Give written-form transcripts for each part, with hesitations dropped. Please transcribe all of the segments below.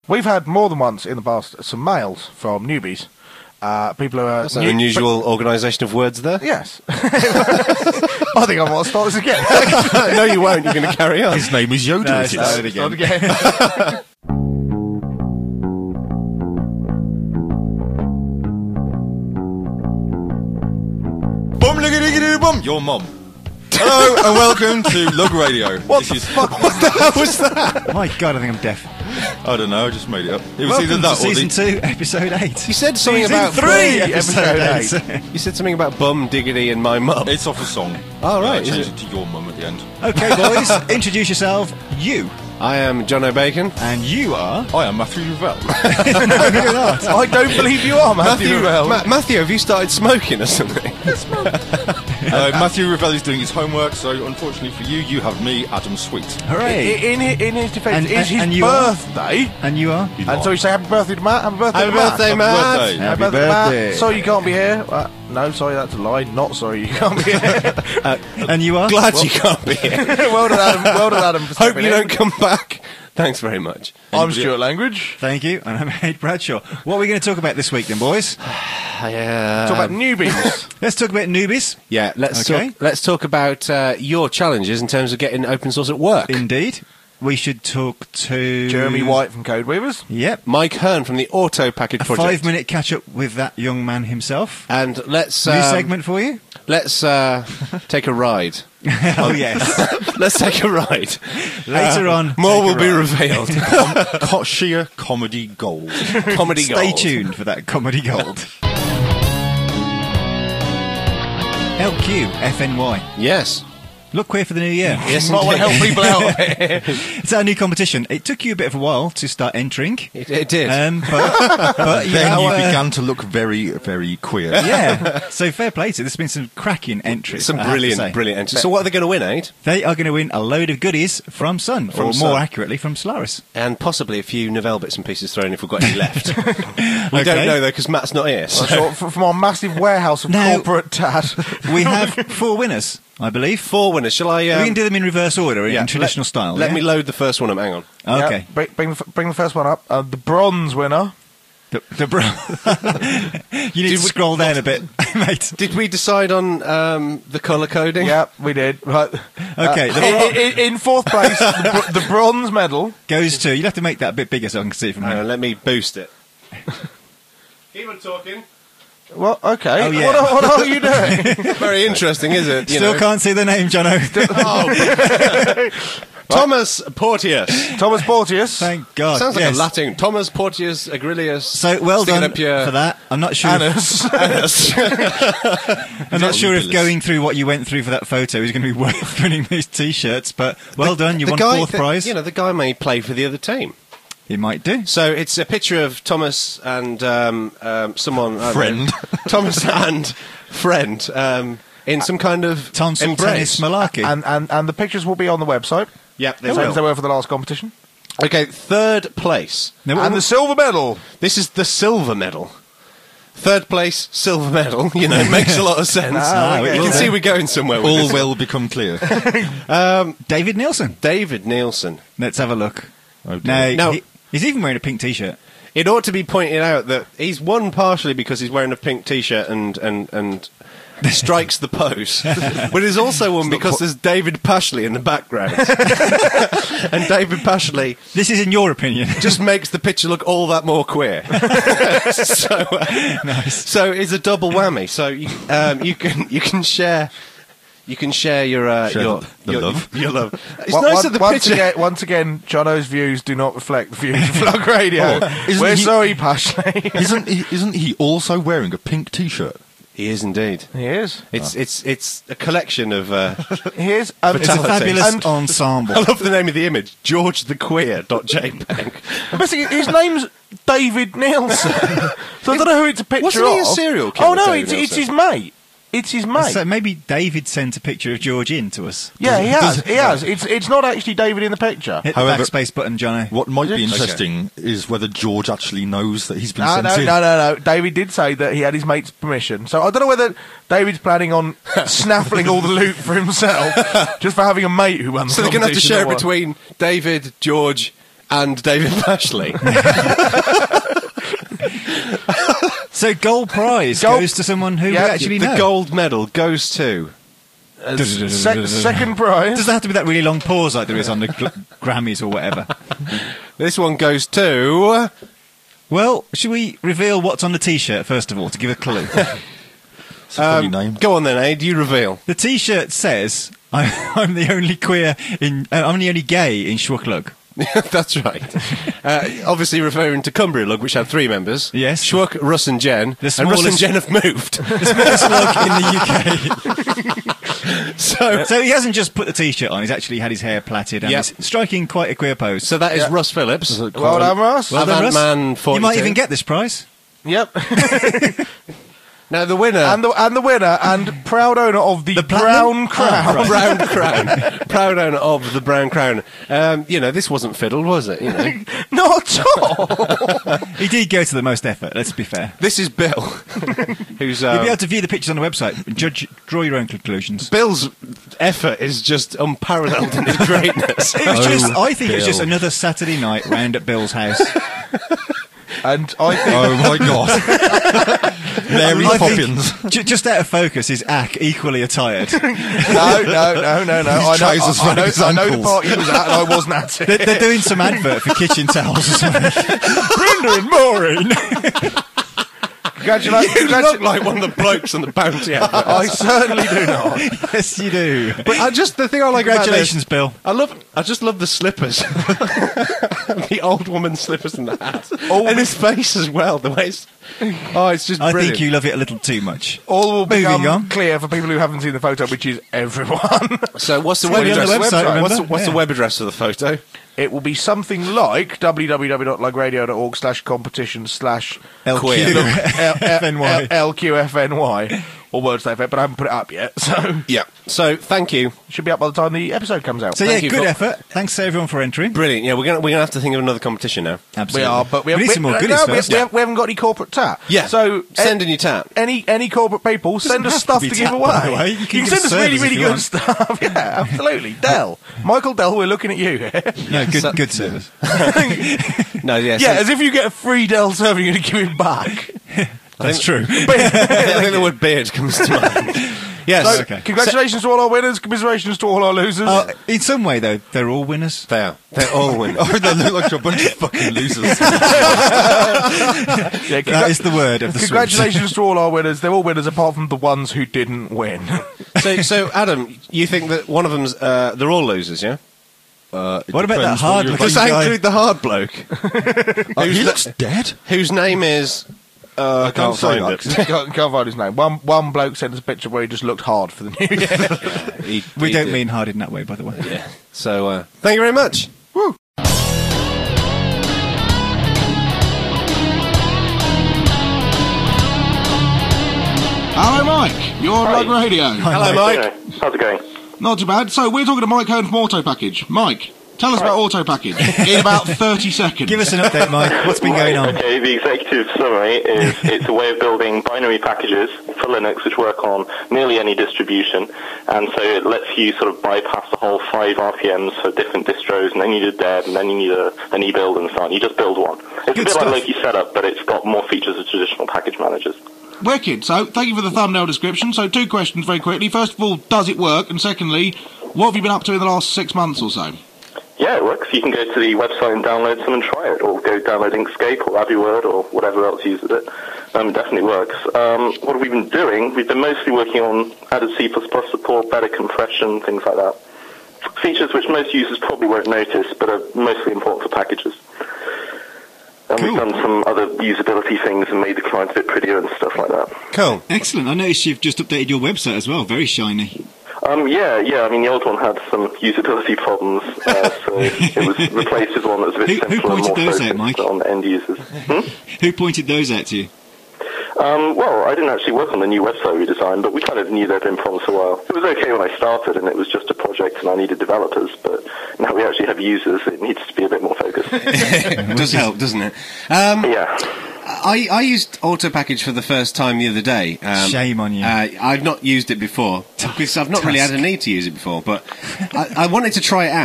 We've had more than once in the past some mails from newbies. People who are... That's an unusual organisation of words there. Yes. I think I want to start this again. No, you won't. You're going to carry on. His name is Yoda. No, it is. start it again. Bum, your mum. Hello and welcome to Lug Radio. What the fuck? What the hell was that? My God, I think I'm deaf. I don't know, I just made it up. It was Welcome either to that or season 2, episode 8. You said something Season about 3, episode episode 8. You said something about bum diggity and my mum. It's off a song. Oh, right, I is changed it? it to your mum at the end. Okay, boys, introduce yourself. You. I am John O'Bacon. And you are... I am Matthew Revell. No, you're not. I don't believe you are, Matthew Revell. Matthew, have you started smoking or something? Matthew Revell is doing his homework, so unfortunately for you, you have me, Adam Sweet. Hooray. In his defence, And- it's his and you are? birthday. And you are? And so you say happy birthday to Matt. Happy birthday Happy to Matt. birthday, Matt. birthday. Happy to Matt. birthday. Sorry you can't be here. No, sorry, that's a lie. Not sorry you can't be here. And you are? Glad you can't be here. Well done, Adam. Well done, Adam. For Hope stepping you in. don't come back. Thanks very much. I'm Stuart Langridge. Thank you. And I'm Ed Bradshaw. What are we going to talk about this week then, boys? Talk about newbies. Let's talk about newbies. Yeah, let's Okay. talk about your challenges in terms of getting open source at work. Indeed. We should talk to... Jeremy White from Code Weavers. Yep. Mike Hearn from the Auto Package A Project. 5-minute catch-up with that young man himself. And let's New segment for you? Let's take a ride. Oh, yes. Let's take a ride. Later on. More take will a be ride. revealed. Sheer comedy gold. Comedy Stay gold. tuned for that comedy gold. LQ FNY. Yes. Look queer for the new year. Yes, Might want to help people out. It's our new competition. It took you a bit of a while to start entering. It did. But you Then know, you began to look very, very queer. yeah. So fair play to you. There's been some cracking entries. Some I have to say. brilliant entries. So what are they going to win, Aid? They are going to win a load of goodies from Sun, From or Sun. more accurately, from Solaris. And possibly a few Novell bits and pieces thrown if we've got any left. We Okay. don't know, though, because Matt's not here. So. So, from our massive warehouse of Now- corporate tad. We have 4 winners, I believe. 4 winners. Shall I... We can do them in reverse order, yeah, in traditional style. Let yeah? me load the first one up. Hang on. Okay. Yeah, bring the first one up. The bronze winner. You need to scroll down a bit, mate. Did we decide on the colour coding? Yeah, we did. Right. Okay, In fourth place, the bronze medal. goes to... You'll have to make that a bit bigger so I can see it from Hang here. on, let me boost it. Keep on talking. Well, okay. Oh, yeah. What are you doing? Very interesting, is it? You Still know? can't see the name, Jono. Thomas Porteous. Thomas Porteous. Thank God. Sounds like yes. a Latin. Thomas Porteous Agrilius. So well done for that. I'm not sure. Anus. I'm not sure if going through what you went through for that photo is going to be worth winning these T-shirts, but well done. You won 4th prize. You know, the guy may play for the other team. He might do. So it's a picture of Thomas and someone... I don't Friend. know, Thomas and friend in some kind of Tonsil embrace. tennis malarkey. And the pictures will be on the website. Yep, they Same will. as they were for the last competition. Okay, 3rd place. Now, And the silver medal. This is the silver medal. 3rd place, silver medal. You know, it makes a lot of sense. Ah, okay. You can see we're going somewhere with All this. will become clear. David Nielsen. David Nielsen. Let's have a look. Oh, dear. Now, Now- he's even wearing a pink T-shirt. It ought to be pointed out that he's won partially because he's wearing a pink T-shirt and strikes the pose, but he's also won because there's David Pashley in the background, and David Pashley This is in your opinion. just makes the picture look all that more queer. So it's a double whammy. So you can share. You can share your the your love. Your love. It's nice that the picture. Once again, Jono's views do not reflect the views of Flug Radio. isn't We're he- sorry, Pashley. Isn't he also wearing a pink T-shirt? He is indeed. He is. It's a collection of. He is. It's a Fatalities. fabulous And- ensemble. I love the name of the image, GeorgeTheQueer.jpg. Basically, his name's David Nielsen. So I don't know who it's a picture Wasn't he a of. serial killer, Oh no, David it's Nielsen? his mate. It's his mate. So maybe David sent a picture of George in to us. Yeah, he has. He has. It's not actually David in the picture. Hit However- the backspace button, Jono. What might be Okay. interesting is whether George actually knows that he's been No, sent no, in. no. David did say that he had his mate's permission. So I don't know whether David's planning on snaffling all the loot for himself, just for having a mate who won the So they're going to have to competition share or it what. between David, George, and David Pashley. So gold prize goes to someone who we actually know. The gold medal goes to... Second prize. Does there have to be that really long pause like there is on the Grammys or whatever? This one goes to... Well, should we reveal what's on the T-shirt, first of all, to give a clue? Go on then, Aid, you reveal. The T-shirt says, I'm the only I'm the only gay in Schwucklug. That's right. Obviously referring to Cumbria Lug, which had 3 members. Yes. Schwuck, Russ and Jen. And Russ and Jen have moved. The smallest lug in the UK. So he hasn't just put the T-shirt on, he's actually had his hair plaited and he's striking quite a queer pose. So that is Russ Phillips. Well done, Russ. Well done, Russ. Man 42. You might even get this prize. Yep. Now the winner... And the winner and proud owner of the Brown Crown. Brown Crown. Proud owner of the Brown Crown. This wasn't fiddled, was it? Not at all. He did go to the most effort, let's be fair. This is Bill, who's... You'll be able to view the pictures on the website and draw your own conclusions. Bill's effort is just unparalleled in its greatness. I think it was just another Saturday night round at Bill's house. And I think... Oh my God. Mary Poppins. Just out of focus is Ack equally attired. No. I know the part he was at and I wasn't at it. They're doing some advert for kitchen towels or something. Brenda and Maureen. You look like one of the blokes on the Bounty advert. I certainly do not. Yes, you do. But the thing I like Congratulations, Bill. I just love the slippers. The old woman's slippers and the hat. And his face as well. The way it's just brilliant. I think you love it a little too much. All will Moving become on. clear for people who haven't seen the photo, which is everyone. So what's the It's web on the address? website, What's the web address of the photo? It will be something like www.lugradio.org/competition/LQFNY. LQFNY. Or words to that effect, but I haven't put it up yet. So yeah. So thank you. Should be up by the time the episode comes out. So Thank you, good Phil. effort. Thanks to everyone for entering. Brilliant. Yeah, we're gonna have to think of another competition now. Absolutely. We are, but we need some more goodies first. We haven't got any corporate tat. Yeah. So send in your tat. Any corporate people, send us stuff to give tat, by the way. away. You can give send us really, servers really if you good want. stuff. Yeah, absolutely. Dell. Michael Dell, we're looking at you here. No, good service. No, yeah. Yeah, as if you get a free Dell server, you're going to give him back. That's true. I think the word beard comes to mind. Yes. So, Okay. congratulations to all our winners, commiserations to all our losers. In some way, though, they're all winners. They are. They're all winners. Oh, they look like a bunch of fucking losers. Yeah, That is the word of the congratulations to all our winners. They're all winners apart from the ones who didn't win. So Adam, you think that one of them's they're all losers, yeah? What about that hard looking Does that guy? include the hard bloke? He looks dead. Whose name is I can't find it. Can't find his name. One bloke sent us a picture where he just looked hard for the new year. We don't mean hard in that way, by the way. Yeah. So thank you very much. Woo. Hello, Mike. You're on Lug Radio. Hello, Mike. How's it going? Not too bad. So we're talking to Mike Hearn from Auto Package. Mike, tell us about Auto Package in about 30 seconds. Give us an update, Mike. What's been going on? Okay, the executive summary is it's a way of building binary packages for Linux which work on nearly any distribution, and so it lets you sort of bypass the whole 5 RPMs for different distros, and then you need a dev, and then you need an e-build and so on. You just build one. It's Good a bit stuff. like Loki Setup, but it's got more features of traditional package managers. Wicked. So thank you for the thumbnail description. So 2 questions very quickly. First of all, does it work? And secondly, what have you been up to in the last 6 months or so? Yeah, it works. You can go to the website and download some and try it, or go download Inkscape or AbiWord or whatever else uses it. It definitely works. What have we been doing? We've been mostly working on added C++ support, better compression, things like that. Features which most users probably won't notice, but are mostly important for packages. And Cool. we've done some other usability things and made the client a bit prettier and stuff like that. Cool. Excellent. I noticed you've just updated your website as well. Very shiny. Yeah. I mean, the old one had some usability problems, so it was replaced with one that was a bit Who simpler and pointed more those out, focused Mike? on end users. Who pointed those out to you? Well, I didn't actually work on the new website redesign, but we kind of knew there'd been problems for a while. It was okay when I started, and it was just a project, and I needed developers, but now we actually have users, it needs to be a bit more focused. It does help, doesn't it? Yeah. I used Auto Package for the first time the other day. Shame on you. I've not used it before because I've not really had a need to use it before, but I wanted to try it out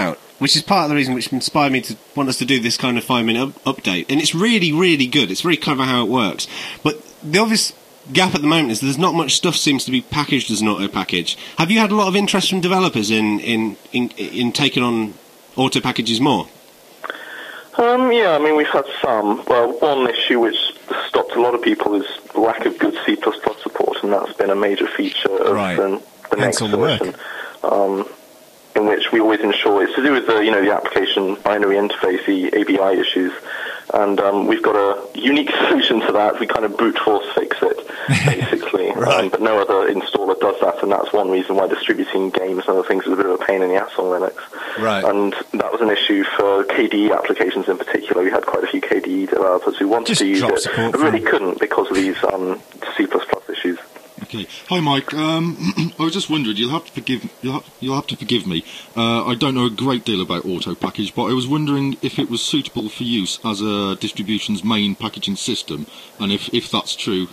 which is part of the reason which inspired me to want us to do this kind of 5-minute update. And it's really, really good. It's very clever how it works. But the obvious gap at the moment is there's not much stuff seems to be packaged as an auto package. Have you had a lot of interest from developers in taking on auto packages more? Yeah, I mean, we've had some. Well, one issue which stopped a lot of people is the lack of good C++ support, and that's been a major feature of the next version. In which we always ensure it's to do with the application binary interface, the ABI issues, and we've got a unique solution to that. We kind of brute force fix it, basically, but no other installer does that, and that's one reason why distributing games and other things is a bit of a pain in the ass on Linux. Right. And that was an issue for KDE applications in particular. We had quite a few KDE developers who wanted to use it, but really couldn't because of these C++ issues. Okay. Hi, Mike. I was just wondering. You'll have to forgive me. I don't know a great deal about auto package, but I was wondering if it was suitable for use as a distribution's main packaging system, and if that's true,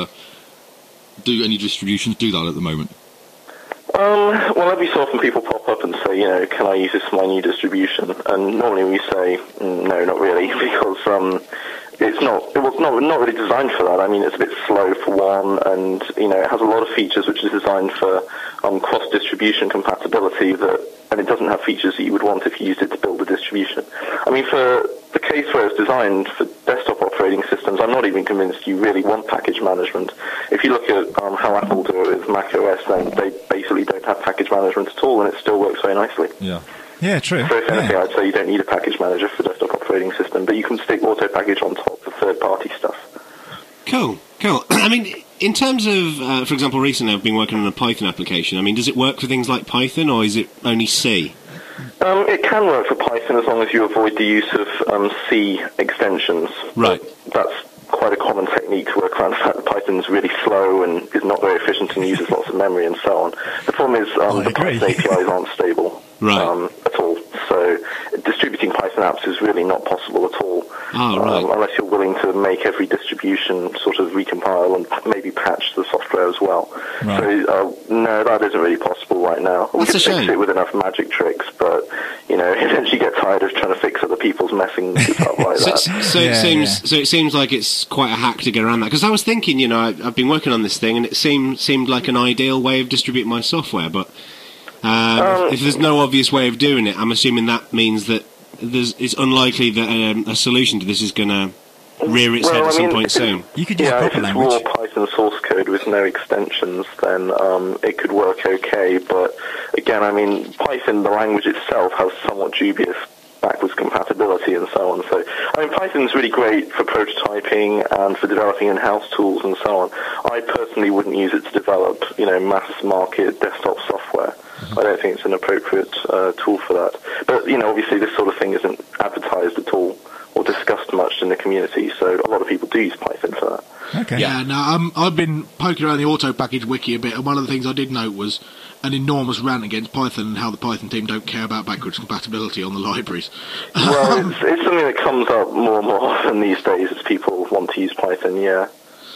do any distributions do that at the moment? Well, every so often people pop up and say, can I use this for my new distribution? And normally we say, no, not really, because it was not really designed for that. I mean, it's a bit slow for one, and it has a lot of features which is designed for cross-distribution compatibility and it doesn't have features that you would want if you used it to build a distribution. I mean, for the case where it's designed for desktop operating systems, I'm not even convinced you really want package management. If you look at how Apple do it with Mac OS, then they basically don't have package management at all, and it still works very nicely. Yeah, true. So if anything, I'd say you don't need a package manager for desktop operating system, but you can stick auto package on top for third-party stuff. Cool. I mean, in terms of, for example, recently I've been working on a Python application. I mean, does it work for things like Python, or is it only C? It can work for Python as long as you avoid the use of C extensions. Right. That's quite a common technique to work around the fact that Python's really slow and is not very efficient and uses lots of memory and so on. The problem is the Python APIs aren't stable at all. So distributing Python apps is really not possible at all. Unless you're willing to make every distribution sort of recompile and maybe patch the software as well. So no, that isn't really possible right now. We can fix it with enough magic tricks, but eventually get tired of trying to fix other people's messing stuff like that. So it seems like it's quite a hack to get around that. Because I was thinking, I've been working on this thing, and it seemed like an ideal way of distributing my software, but if there's no obvious way of doing it, I'm assuming that means that it's unlikely that a solution to this is going to rear its head at some point soon. You could use proper language. If it's raw Python source code with no extensions, then it could work okay. But again, I mean, Python, the language itself, has somewhat dubious backwards compatibility and so on. So, I mean, Python's really great for prototyping and for developing in-house tools and so on. I personally wouldn't use it to develop, mass-market desktop software. I don't think it's an appropriate tool for that. But, obviously this sort of thing isn't advertised at all or discussed much in the community, so a lot of people do use Python for that. Okay. Yeah, no, I've been poking around the auto package wiki a bit, and one of the things I did note was an enormous rant against Python and how the Python team don't care about backwards compatibility on the libraries. Well, it's something that comes up more and more often these days as people want to use Python, yeah.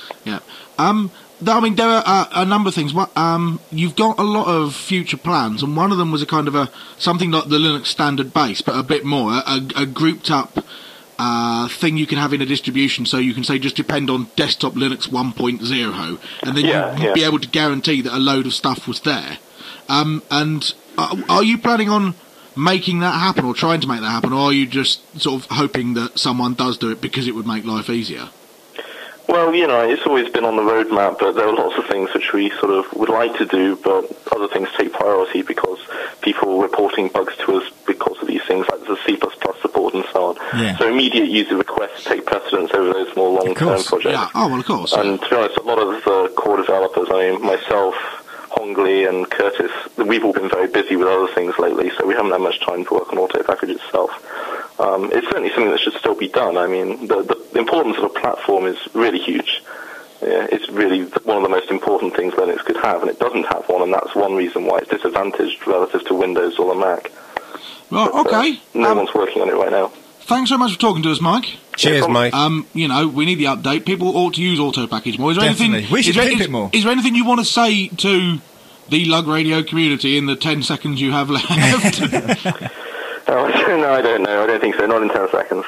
I mean, there are a number of things. You've got a lot of future plans, and one of them was a kind of something like the Linux standard base, but a bit more, a grouped up thing you can have in a distribution, so you can say just depend on desktop Linux 1.0, and then you'd be able to guarantee that a load of stuff was there. And are you planning on making that happen, or trying to make that happen, or are you just sort of hoping that someone does do it because it would make life easier? Well, it's always been on the roadmap, but there are lots of things which we sort of would like to do, but other things take priority because people are reporting bugs to us because of these things, like the C++ support and so on. Yeah. So immediate user requests take precedence over those more long-term projects. Yeah. Oh, well, of course. And to be honest, a lot of the core developers, I mean, myself, Hongley and Curtis, we've all been very busy with other things lately, so we haven't had much time to work on auto package itself. It's certainly something that should still be done. I mean, the importance of a platform is really huge. It's really one of the most important things Linux could have, and it doesn't have one, and that's one reason why it's disadvantaged relative to Windows or the Mac. Well, okay. No one's working on it right now. Thanks so much for talking to us, Mike. Cheers, Mike. We need the update. People ought to use auto package more. Is there anything? We should keep it more. Is there anything you want to say to the Lug Radio community in the 10 seconds you have left? No, I don't know. I don't think so. Not in 10 seconds.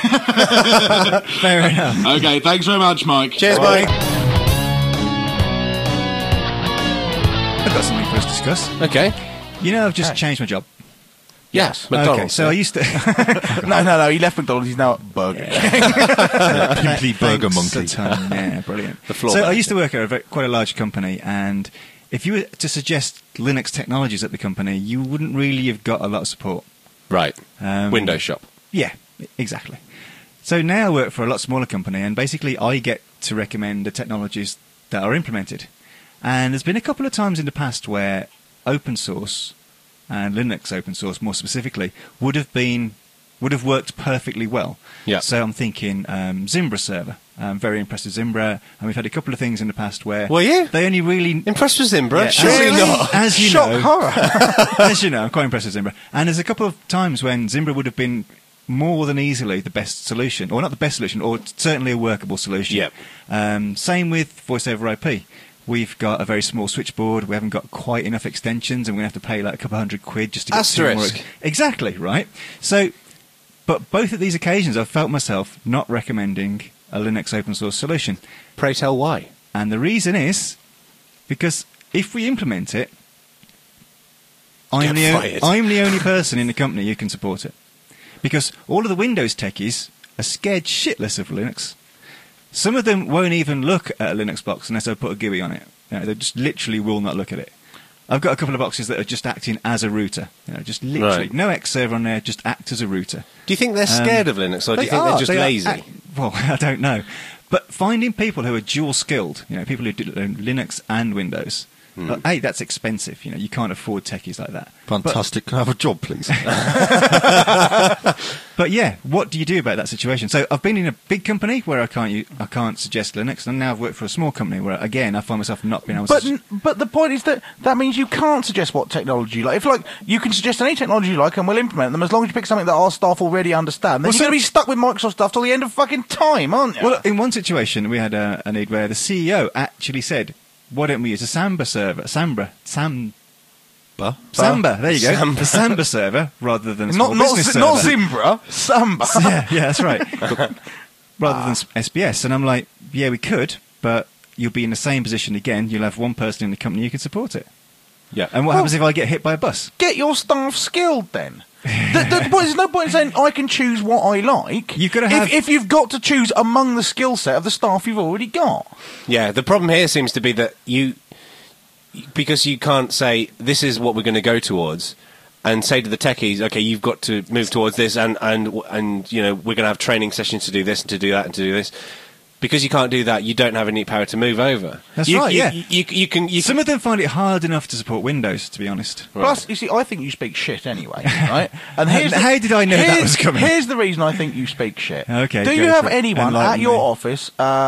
Fair enough. Okay, thanks very much, Mike. Cheers, Mike. I've got something for us to discuss. Okay. You know, I've just changed my job. Yes, McDonald's. Okay, so I used to... No, he left McDonald's, he's now at Burger King. Pimply Burger Monkey. Yeah, brilliant. The floor So I back. used to work at quite a large company, and if you were to suggest Linux technologies at the company, you wouldn't really have got a lot of support. Right. Um, Windows shop. Yeah, exactly. So now I work for a lot smaller company, and basically I get to recommend the technologies that are implemented. And there's been a couple of times in the past where open source, and Linux open source more specifically, would have worked perfectly well. Yeah. So I'm thinking Zimbra server. I'm very impressed with Zimbra, and we've had a couple of things in the past where Were you? they only really Impressed with Zimbra? Yeah, Surely not. as you Shock know, horror. as you know, I'm quite impressed with Zimbra. And there's a couple of times when Zimbra would have been more than easily the best solution, or not the best solution, or certainly a workable solution. Yep. Same with voice over IP. We've got a very small switchboard. We haven't got quite enough extensions, and we're going to have to pay like a couple £100 just to get two more. Asterisk. Exactly, right? So, but both of these occasions, I've felt myself not recommending a Linux open source solution. Pray tell why. And the reason is because if we implement it, I'm fired. the only person in the company who can support it. Because all of the Windows techies are scared shitless of Linux. Some of them won't even look at a Linux box unless I put a GUI on it. You know, they just literally will not look at it. I've got a couple of boxes that are just acting as a router. You know, just literally Right. no X server on there, just act as a router. Do you think they're scared of Linux, or do you think they're just lazy? Well, I don't know. But finding people who are dual skilled, you know, people who do Linux and Windows, A, that's expensive. You know, you can't afford techies like that. Fantastic. Can I have a job, please? But yeah, what do you do about that situation? So I've been in a big company where I can't suggest Linux, and now I've worked for a small company where again I find myself not being able to. But the point is that means you can't suggest what technology you like. If you can suggest any technology you like and we'll implement them as long as you pick something that our staff already understand. Then you're going to be stuck with Microsoft stuff till the end of fucking time, aren't you? Well, in one situation we had a need where the CEO actually said, "Why don't we use a Samba server? Samba. There you go. Samba. The Samba server rather than a not small business not server." Zimbra, Samba. yeah, that's right. Rather than SBS, and I'm like, yeah, we could, but you'll be in the same position again. You'll have one person in the company who can support it. Yeah. And what happens if I get hit by a bus? Get your staff skilled then. There's no point in saying I can choose what I like. You've got to have- if you've got to choose among the skill set of the staff you've already got. Yeah, the problem here seems to be that because you can't say this is what we're going to go towards, and say to the techies, okay, you've got to move towards this, and you know we're going to have training sessions to do this and to do that and to do this. Because you can't do that, you don't have any power to move over. That's right. Yeah, you can. Some of them find it hard enough to support Windows, to be honest. Plus, you see, I think you speak shit anyway, right? And How did I know that was coming? Here's the reason I think you speak shit. Okay, Do go you have for it. anyone Enlighten at your me. office,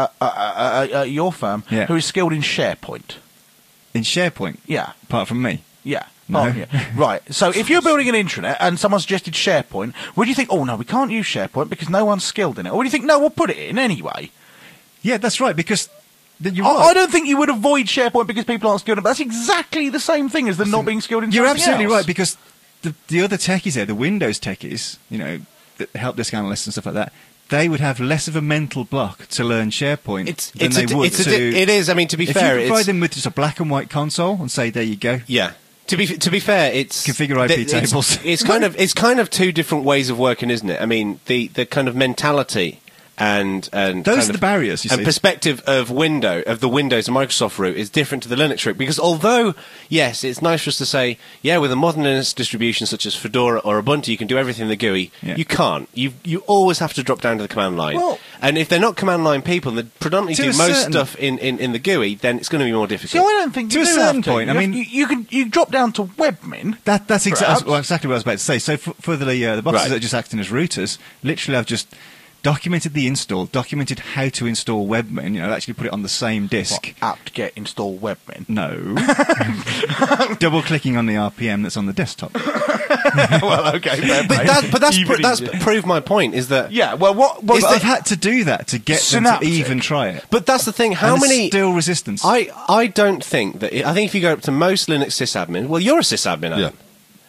your firm, Yeah. who is skilled in SharePoint? In SharePoint, Yeah. apart from me. Yeah. No. Oh, yeah. Right. So if you're building an intranet and someone suggested SharePoint, would you think, oh, no, we can't use SharePoint because no one's skilled in it? Or would you think, no, we'll put it in anyway? Yeah, that's right, because you're I right. don't think you would avoid SharePoint because people aren't skilled in it. But that's exactly the same thing as them not being skilled in You're something absolutely else. right, because the other techies there, the Windows techies, you know, the help desk analysts and stuff like that, they would have less of a mental block to learn SharePoint than they would it is. I mean, to be if fair, you provide them with just a black and white console and say, there you go. yeah. To be fair, it's Configure IP tables. It's kind of two different ways of working, isn't it? I mean, the kind of mentality and Those kind are of- the barriers, you and see. perspective of the Windows and Microsoft route is different to the Linux route, because although yes, it's nice for us to say, yeah, with a modern Linux distribution such as Fedora or Ubuntu, you can do everything in the GUI. Yeah. You can't. You always have to drop down to the command line. Well- and if they're not command line people, and they predominantly To do a most certain- stuff in the GUI, then it's going to be more See, difficult. I don't think To you a do certain have to. point, I mean- you drop down to webmin. That's Perhaps. exactly what I was about to say. So for the boxes Right. that are just acting as routers, literally I've just documented the install, documented how to install Webmin, you know, actually put it on the same disk. Apt-get install webmin. No. Double clicking on the RPM that's on the desktop. Well, okay, fair play. But that's Even easier. proved my point. Is that Yeah, well, what... But is I've had to do that to get them to Synaptic. even try it. But that's the thing. How And there's many? still resistance? I don't think that. I think if you go up to most Linux sysadmin, well, you're a sysadmin, Adam.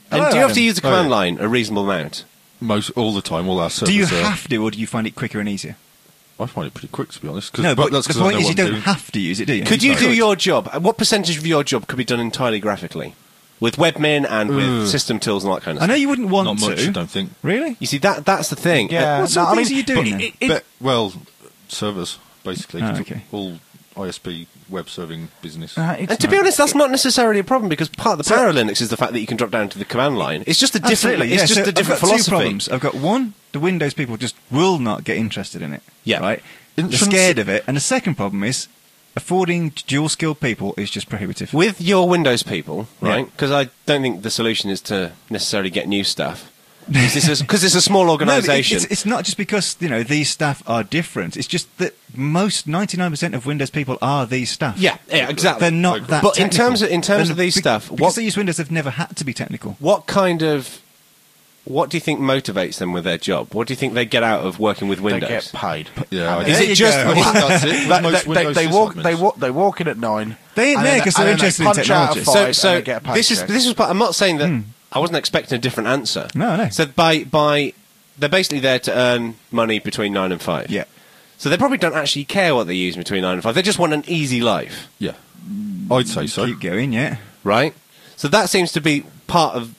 And Hello, do you have to Adam. use the command line a reasonable amount? All the time, all our servers. Do you have to, or do you find it quicker and easier? I find it pretty quick, to be honest. No, but that's the 'cause I point know is you what I'm don't doing. have to use it, do you? Could you do your job? What percentage of your job could be done entirely graphically? With webmin and with system tools and all that kind of I stuff? know you wouldn't want Not much, to. I don't think. Really? You see, that's the thing. Yeah. What sort of things are you doing then? But, well, servers, basically. Oh, okay. All ISP web serving business. And to be honest, that's not necessarily a problem because part of the power of Linux is the fact that you can drop down to the command line. It's just a different. Absolutely, It's yeah. just So a different I've got philosophy. Two problems. I've got one: the Windows people just will not get interested in it. Yeah. right. Shouldn't They're scared of it. And the second problem is affording dual-skilled people is just prohibitive. With your Windows people, Yeah. right? Because I don't think the solution is to necessarily get new staff. Because it's a small No, but organisation. it's not just because these staff are different. It's just that most 99% of Windows people are these staff. yeah, exactly. They're not that. But in technical. terms of these staff, because what they use Windows, they've never had to be technical. what do you think motivates them with their job? What do you think they get out of working with They Windows? get paid. Yeah, I There think you just- go. I think that's it. They, Most Windows they walk in at 9. They ain't and there then 'cause they- they're and then interested they in punch out technology. at 5 So and they get a this is paycheck. this was part. I'm not saying that I wasn't expecting a different answer. No. So by they're basically there to earn money between 9 and 5. Yeah. So they probably don't actually care what they use between 9 and 5. They just want an easy life, Yeah, I'd say so. Keep going, yeah. right? So that seems to be part of.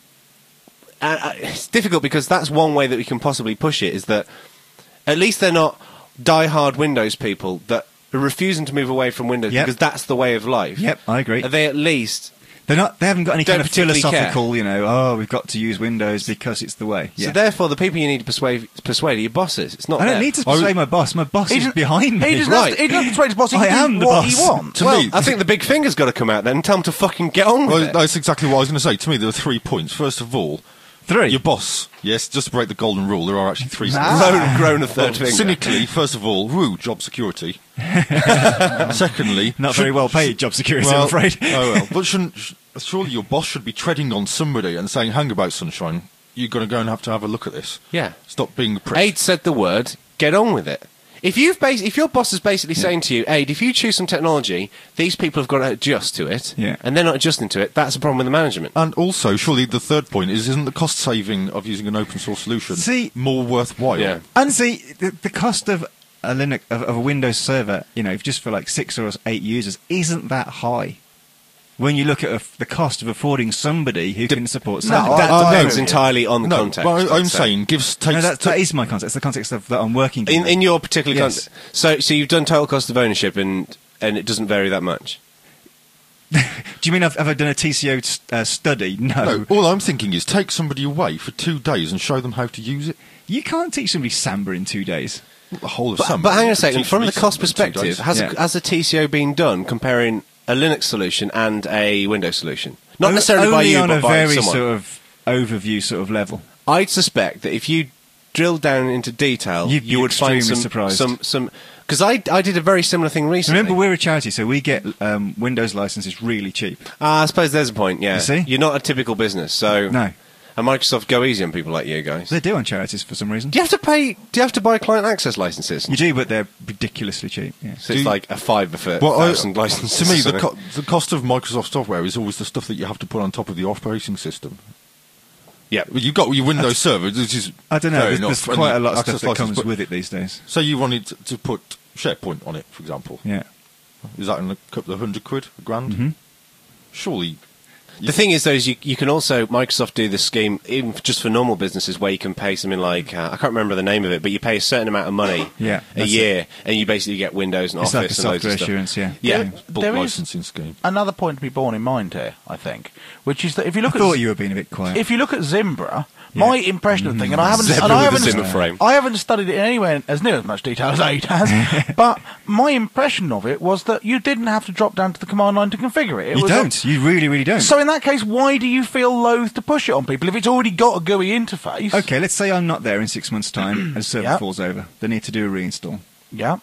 It's difficult because that's one way that we can possibly push it. Is that at least they're not die-hard Windows people that are refusing to move away from Windows Yep. because that's the way of life. Yep, I agree. Are they at least? They haven't got any Don't kind of particularly philosophical, we've got to use Windows because it's the way. So Yeah. therefore, the people you need to persuade are your bosses. It's not. I don't them. need to persuade my boss. My boss is behind me. He doesn't Right. have to, he doesn't have to persuade his boss. He I can am do the what boss. he wants. To Well, me, I think the big finger's got to come out then and tell them to fucking get on with well, it. that's exactly what I was going to say. To me, there are 3 points. First of all, 3. your boss. Yes, just to break the golden rule, there are actually 3. Grown a third finger. Cynically, first of all, job security. Secondly, Not very well paid job security, I'm afraid. Oh well, but surely your boss should be treading on somebody and saying, "Hang about, sunshine. You're going to go and have to have a look at this. Yeah. Stop being a prick." Aid said the word. Get on with it. If your boss is basically saying to you, Aid, if you choose some technology, these people have got to adjust to it, Yeah. and they're not adjusting to it, that's a problem with the management. And also, surely the third point isn't the cost saving of using an open source solution more worthwhile? Yeah. And see, the cost of a Linux of a Windows server, just for like 6 or 8 users, isn't that high. When you look at the cost of affording somebody who can support No, something. That depends no. entirely on the No, context. but I'm I'd say. saying that is my context. It's the context of that I'm working In your particular Yes. context. So you've done total cost of ownership, and it doesn't vary that much. Do you mean have I done a TCO study? No, all I'm thinking is take somebody away for 2 days and show them how to use it. You can't teach somebody Samba in 2 days. The whole of But Samba. hang on a You second. teach From me the cost Samba in 2 perspective, days. has a TCO been done comparing a Linux solution and a Windows solution? Not necessarily Only by you, on but a by very someone. sort of overview sort of level. I'd suspect that if you drill down into detail, You'd be you would find extremely surprised. some. Because I did a very similar thing recently. Remember, we're a charity, so we get Windows licenses really cheap. I suppose there's a point. Yeah, You see? You're not a typical business, so No, and Microsoft go easy on people like you guys. they do on charities for some reason. Do you have to pay? Do you have to buy client access licenses? You do, but they're ridiculously cheap. Yeah. So it's like a $5 for Well, 1,000 licenses. to me, or the, something. the cost of Microsoft software is always the stuff that you have to put on top of the operating system. Yeah. Well, you've got your Windows server, which is I don't know. fair There's enough, and quite a lot of access stuff that license, comes but- with it these days. So you wanted to put SharePoint on it, for example. Yeah. Is that in a couple of £100, a grand? Mhm. Surely. The thing is, though, is you can also Microsoft do this scheme even just for normal businesses where you can pay something like I can't remember the name of it, but you pay a certain amount of money Yeah, a that's year, and you basically get Windows and It's like a Office and loads software of stuff. assurance, yeah. Yeah. Bulk There is- licensing scheme. Another point to be borne in mind here, I think, which is that if you I look thought at you were being a bit quiet. if you look at Zimbra, my impression of the thing, and I haven't, Zebra and I with a haven't, Zimmer frame. I haven't studied it in anywhere as near as much detail as Aid has, but my impression of it was that you didn't have to drop down to the command line to configure it. It You was don't. You really, really don't. So in that case, why do you feel loath to push it on people if it's already got a GUI interface? Okay, let's say I'm not there in 6 months' time and the server Yep. falls over. They need to do a reinstall. Yeah.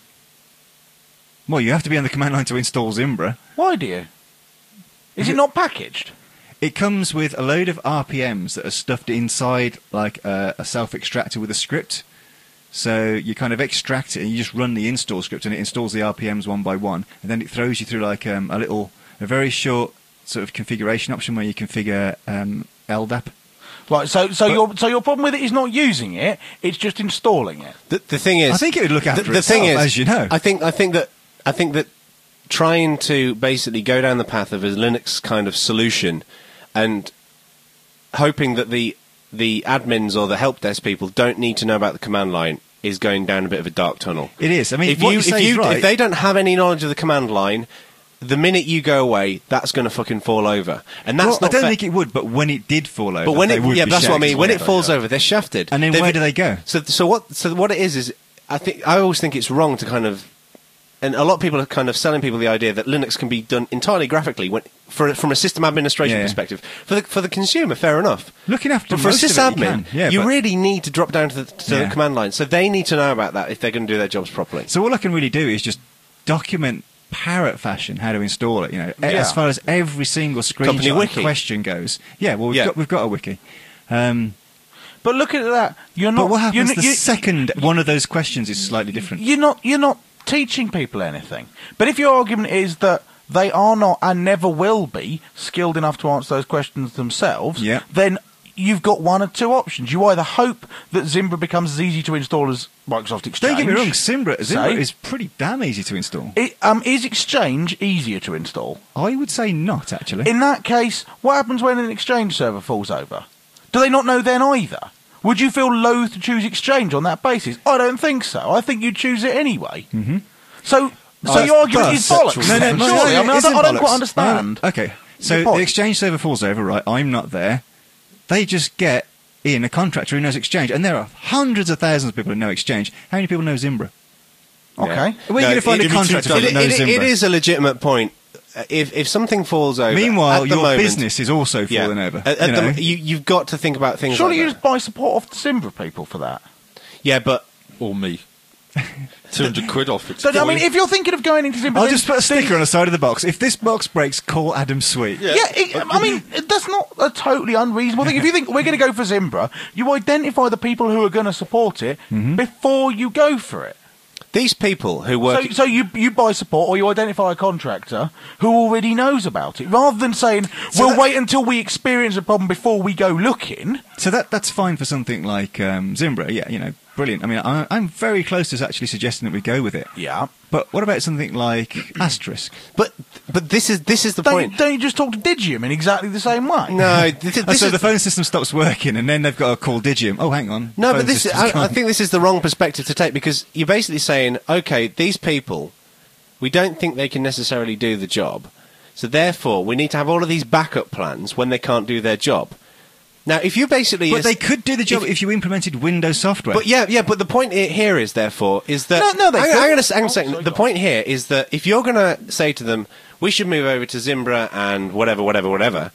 Well, you have to be on the command line to install Zimbra. Why do you? Is it not packaged? It comes with a load of RPMs that are stuffed inside like a self-extractor with a script. So you kind of extract it and you just run the install script and it installs the RPMs one by one. And then it throws you through like a very short sort of configuration option where you configure LDAP. Right, so your problem with it is not using it; it's just installing it. The thing is, I think it would look after the thing itself, is, as you know. I think that trying to basically go down the path of a Linux kind of solution and hoping that the admins or the help desk people don't need to know about the command line is going down a bit of a dark tunnel. It is. I mean, if they don't have any knowledge of the command line, the minute you go away, that's going to fucking fall over. And that's not I don't fair. think it would, but when it did fall over, But when they would be that's what I mean. shagged. When it falls over, they're shafted. And then where do they go? So what it is I always think it's wrong to kind of, and a lot of people are kind of selling people the idea that Linux can be done entirely graphically from a system administration perspective. For the consumer, fair enough. Looking after But for a most of it, you sysadmin, can. you really need to drop down to the Yeah. command line. So they need to know about that if they're going to do their jobs properly. So all I can really do is just document parrot fashion how to install it. As far as every single Company screenshot wiki. question goes. Yeah, well, we've got a wiki. But look at that. You're not. But what happens the you- second one of those questions is slightly different? You're not teaching people anything. But if your argument is that they are not and never will be skilled enough to answer those questions themselves, Yeah. then you've got one or two options. You either hope that Zimbra becomes as easy to install as Microsoft Exchange. Don't get me wrong, Zimbra Say. is pretty damn easy to install. Is Exchange easier to install? I would say not, actually. In that case, what happens when an Exchange server falls over? Do they not know then either? Would you feel loath to choose Exchange on that basis? I don't think so. I think you'd choose it anyway. Mm-hmm. So your argument is bollocks. No, Surely, I mean, it isn't I don't quite bollocks. understand. Okay, so Your point. the Exchange server falls over, right? I'm not there. They just get in a contractor who knows Exchange, and there are hundreds of thousands of people who know Exchange. How many people know Zimbra? Okay. Where are you going to find a contractor that knows Zimbra? It is a legitimate point. If something falls over, Meanwhile, at the your moment, business is also falling over. You've got to think about things Surely like you that. just buy support off the Zimbra people for that. Yeah, but Or me. 200 quid off it. So, I mean, if you're thinking of going into Zimbra... I'll then- just put a sticker on the side of the box. If this box breaks, call Adam Sweet. I mean, that's not a totally unreasonable thing. If you think we're going to go for Zimbra, you identify the people who are going to support it before you go for it. these people who work... So you buy support or you identify a contractor who already knows about it, rather than saying, we'll wait until we experience a problem before we go looking. So that's fine for something like Zimbra. Yeah, you know, brilliant. I mean, I'm very close to actually suggesting that we go with it. Yeah. But what about something like Asterisk? But this is the point. Don't you just talk to Digium in exactly the same way? No, So the phone system stops working, and then they've got to call Digium. Oh, hang on. No, Phone but this system's I gone. think this is the wrong perspective to take, because you're basically saying, okay, these people, we don't think they can necessarily do the job, so therefore we need to have all of these backup plans when they can't do their job. Now, if you basically... But they could do the job if you implemented Windows software. But yeah, but the point here is, therefore, is that... No, they hang could. on a second. The point here is that if you're going to say to them, we should move over to Zimbra and whatever,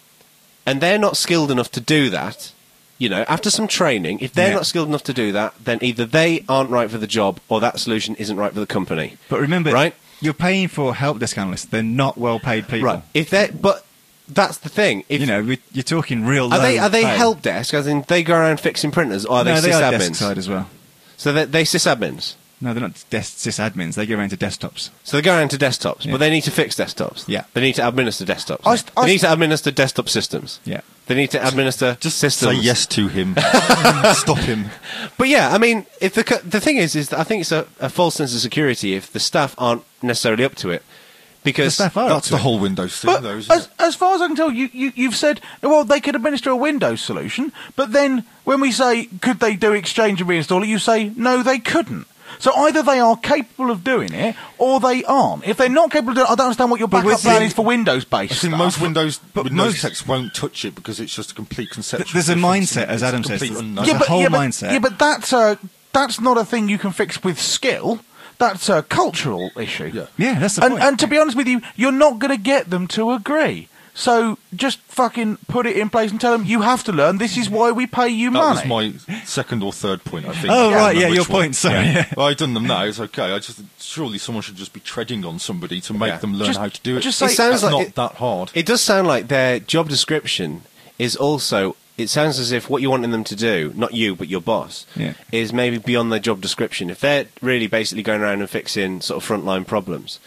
and they're not skilled enough to do that, you know, after some training, if they're Yeah. not skilled enough to do that, then either they aren't right for the job or that solution isn't right for the company. But remember, Right? you're paying for help desk analysts. They're not well-paid people. Right. But that's the thing. If, You know, you're talking real are they low pay. help desk, as in they go around fixing printers, or are they No, they are desk sysadmins? side as well. So they sysadmins. No, they're not sysadmins. They go around to desktops. So they go around to desktops, Yeah. but they need to fix desktops. Yeah. They need to administer desktops. I They need to administer desktop systems. Yeah. They need to administer Just systems. say yes to him. Stop him. But yeah, I mean, if the thing is that I think it's a false sense of security if the staff aren't necessarily up to it. The Because staff are up That's to the it. whole Windows thing, But though, isn't it? as far as I can tell, you've said, well, they could administer a Windows solution, but then when we say, could they do Exchange and reinstall it, you say, no, they couldn't. So either they are capable of doing it, or they aren't. If they're not capable of doing it, I don't understand what your But backup with plan the- is for Windows-based I think stuff. most Windows most- techs won't touch it because it's just a complete conceptual. There's a difference, mindset, and as it's Adam a says. complete unknown. Yeah, but- whole mindset. Yeah, but that's not a thing you can fix with skill. That's a cultural issue. Yeah. Yeah, that's the point. And to be honest with you, you're not going to get them to agree. So just fucking put it in place and tell them you have to learn. This is why we pay you That money. was my second or third point, I think. Oh, I can't right, remember yeah, your which one. point, sorry, yeah. Well, I've done them now, it's okay. Surely someone should just be treading on somebody to make them learn Just- how to do it. just It's say- sounds not like that hard. it does sound like their job description is also... It sounds as if what you're wanting them to do, not you, but your boss, Yeah. is maybe beyond their job description. If they're really basically going around and fixing sort of frontline problems,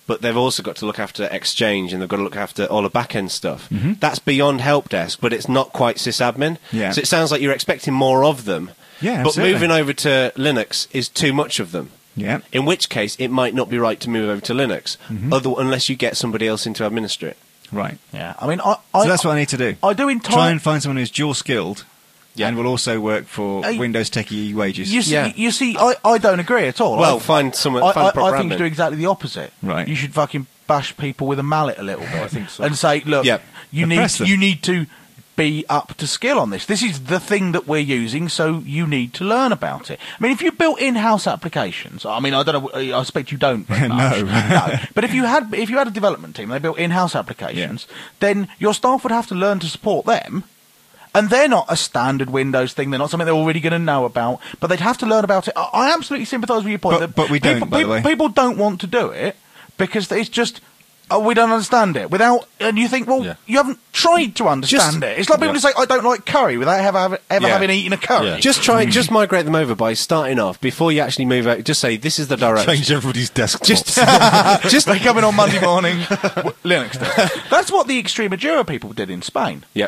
but they've also got to look after Exchange and they've got to look after all the back-end stuff. Mm-hmm. That's beyond help desk, but it's not quite sysadmin. Yeah. So it sounds like you're expecting more of them. Yeah, but absolutely. moving over to Linux is too much of them. Yeah. In which case, it might not be right to move over to Linux, unless you get somebody else in to administer it. Right. Yeah, I mean, So that's what I need to do. I do Try and find someone who's dual skilled, Yeah. and will also work for Windows techie wages. You see, I don't agree at all. Well, find someone. Find I proper think you admin. do exactly the opposite. Right. You should fucking bash people with a mallet a little bit. I think so. And say, look, Yep. Oppress them. you need to be up to skill on this. This is the thing that we're using, so you need to learn about it. I mean, if you built in-house applications, I mean, I don't know. I expect you don't. Very much. No. But if you had a development team and they built in-house applications, then your staff would have to learn to support them. And they're not a standard Windows thing. They're not something they're already going to know about. But they'd have to learn about it. I absolutely sympathise with your point. But we don't, by the way. People don't want to do it because it's just, we don't understand it. And you think, well, Yeah. you haven't tried to understand it. It's like people who say, I don't like curry without ever having eaten a curry. Yeah. Just migrate them over by starting off before you actually move out. Just say this is the direction. Change everybody's desktop. Just They come in on Monday morning, Linux stuff. That's what the Extremadura people did in Spain. Yep.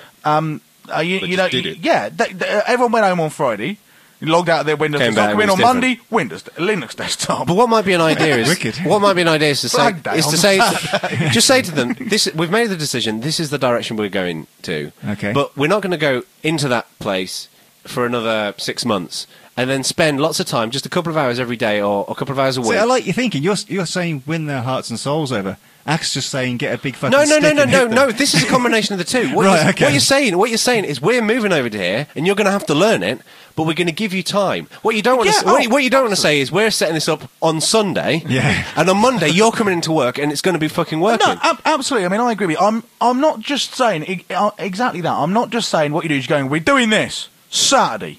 You know, did it. yeah. Everyone went home on Friday, logged out of their Windows. Came desktop, back, come in it on was Monday, Linux desktop. But what might be an idea is Wicked. what might be an idea is to say Flag day on just say to them this: we've made the decision. This is the direction we're going to. Okay. But we're not going to go into that place for another 6 months and then spend lots of time, just a couple of hours every day or a couple of hours a week. See, I like your thinking. You're saying win their hearts and souls over. Axe just saying get a big fucking No. stick and hit them. This is a combination of the two. Right, okay. What you're saying is we're moving over to here, and you're going to have to learn it, but we're going to give you time. What you don't want to what you don't want to say is we're setting this up on Sunday, Yeah. and on Monday you're coming into work, and it's going to be fucking working. No, absolutely. I mean, I agree with you. I'm not just saying exactly that. I'm not just saying what you do is going, we're doing this Saturday.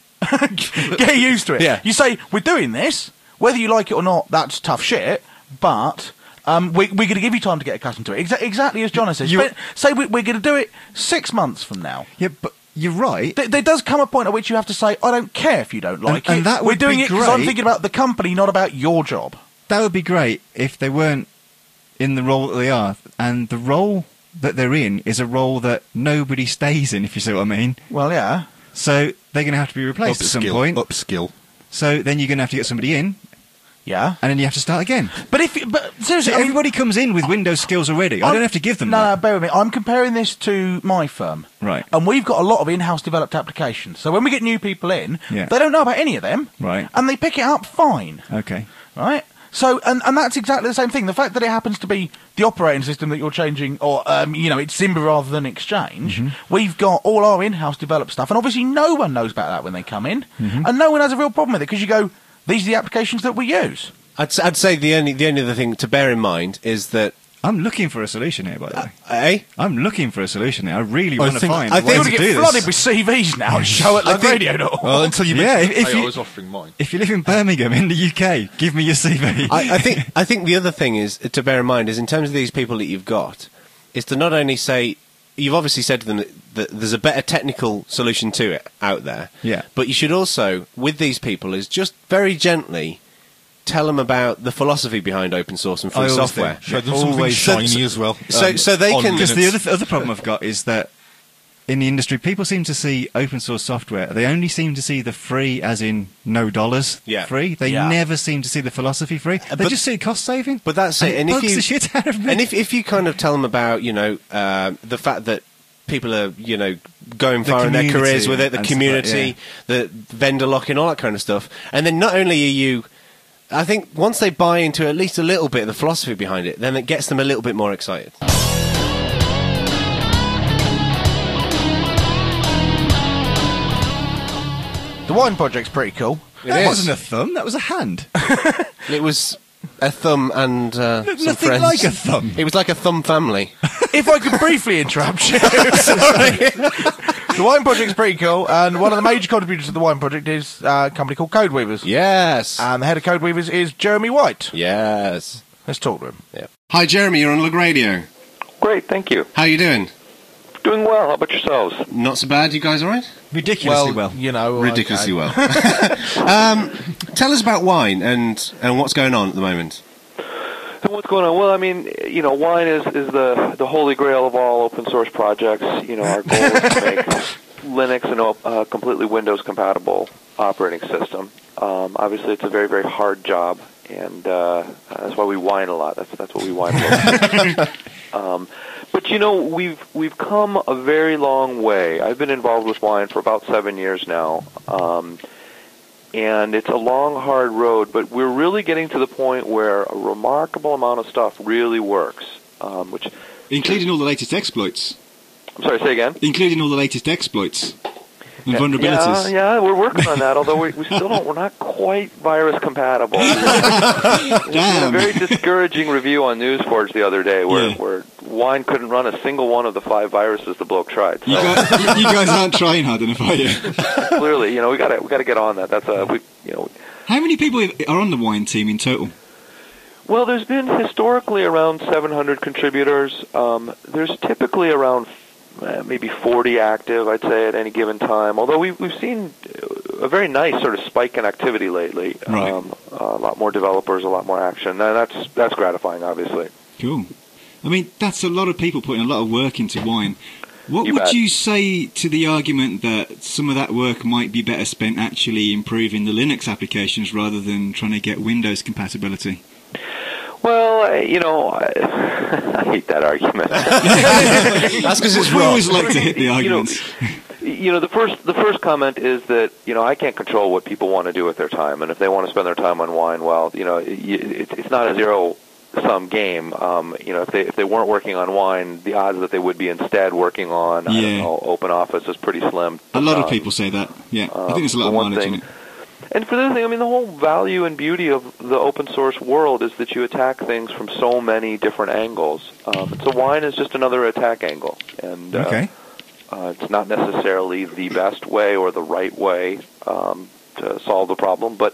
Get used to it. Yeah. You say, we're doing this, whether you like it or not, that's tough shit, but we're going to give you time to get accustomed to it. Exactly as John says. Say we're going to do it 6 months from now. Yeah, but you're right. There does come a point at which you have to say, I don't care if you don't like And it. that We're would doing be it because I'm great. thinking about the company, not about your job. That would be great if they weren't in the role that they are. And the role that they're in is a role that nobody stays in, if you see what I mean. Well, yeah. So they're going to have to be replaced at some point. Upskill. So then you're going to have to get somebody in, Yeah. and then you have to start again. But seriously, So everybody comes in with Windows skills already. I don't have to give them No, that. bear with me. I'm comparing this to my firm. Right. And we've got a lot of in-house developed applications. So when we get new people in, Yeah. they don't know about any of them. Right. And they pick it up fine. Okay. Right? So, and that's exactly the same thing. The fact that it happens to be the operating system that you're changing, or, it's Zimba rather than Exchange, we've got all our in-house developed stuff, and obviously no one knows about that when they come in, and no one has a real problem with it, because you go, these are the applications that we use. I'd say the only other thing to bear in mind is that I'm looking for a solution here, by the way. A. I'm looking for a solution here. I really want to find I a way think- to You're do going to get flooded this. with CVs now and show at the radio door. Well, until you Yeah, mentioned, if hey, you- I was offering mine. If you live in Birmingham, in the UK, give me your CV. I think the other thing is to bear in mind is in terms of these people that you've got, is to not only say you've obviously said to them that there's a better technical solution to it out there, Yeah. but you should also with these people is just very gently tell them about the philosophy behind open source and free I always software. do. Show them something Always. shiny as well. So they on can- Because Linux. the other problem I've got is that in the industry, people seem to see open source software. They only seem to see the free, as in no dollars Yeah. free. They Yeah. never seem to see the philosophy free. They but- just see cost saving. But that's it. And if bugs you the shit out of me. and if you kind of tell them about the fact that people are going The far in their community careers with it, the and stuff like- community, the vendor locking, all that kind of stuff, and then not only are you. I think once they buy into at least a little bit of the philosophy behind it, then it gets them a little bit more excited. The Wine Project's pretty cool. that is. wasn't a thumb. That was a hand. It was a thumb and some Nothing friends. like a thumb. It was like a thumb family. If I could briefly interrupt you. The Wine Project's pretty cool, and one of the major contributors to the Wine Project is a company called Codeweavers. Yes. And the head of Codeweavers is Jeremy White. Yes. Let's talk to him. Yeah. Hi, Jeremy. You're on Lug Radio. Great, thank you. How you doing? Doing well. How about yourselves? Not so bad. You guys all right? Ridiculously well. You know, Ridiculously okay. well. Tell us about wine and what's going on at the moment. So what's going on? Well, I mean, Wine is the holy grail of all open source projects. Our goal is to make Linux a completely Windows compatible operating system. Obviously, it's a very, very hard job, and that's why we whine a lot. That's what we whine about. But we've come a very long way. I've been involved with Wine for about 7 years now, and it's a long, hard road. But we're really getting to the point where a remarkable amount of stuff really works, which including all the latest exploits. I'm sorry, say again. Including all the latest exploits. And vulnerabilities. Yeah, we're working on that. Although we still don't, we're not quite virus compatible. We had a very discouraging review on NewsForge the other day, where Wine couldn't run a single one of the 5 viruses the bloke tried. So. You guys aren't trying hard enough, are you? Clearly, we got to get on that. That's How many people are on the Wine team in total? Well, there's been historically around 700 contributors. There's typically around maybe 40 active, I'd say, at any given time. Although we've seen a very nice sort of spike in activity lately. Right. A lot more developers, a lot more action. And that's gratifying, obviously. Cool. I mean, that's a lot of people putting a lot of work into Wine. What You would bet. you say to the argument that some of that work might be better spent actually improving the Linux applications rather than trying to get Windows compatibility? Well, I hate that argument. That's because it's We wrong. always like to hit the arguments. The first comment is that I can't control what people want to do with their time, and if they want to spend their time on Wine, well, it's not a zero-sum game. If they weren't working on Wine, the odds that they would be instead working on OpenOffice is pretty slim. A lot of people say that. Yeah, I think there's a lot of mileage in it. And for the other thing, the whole value and beauty of the open source world is that you attack things from so many different angles. So Wine is just another attack angle, and it's not necessarily the best way or the right way to solve the problem, but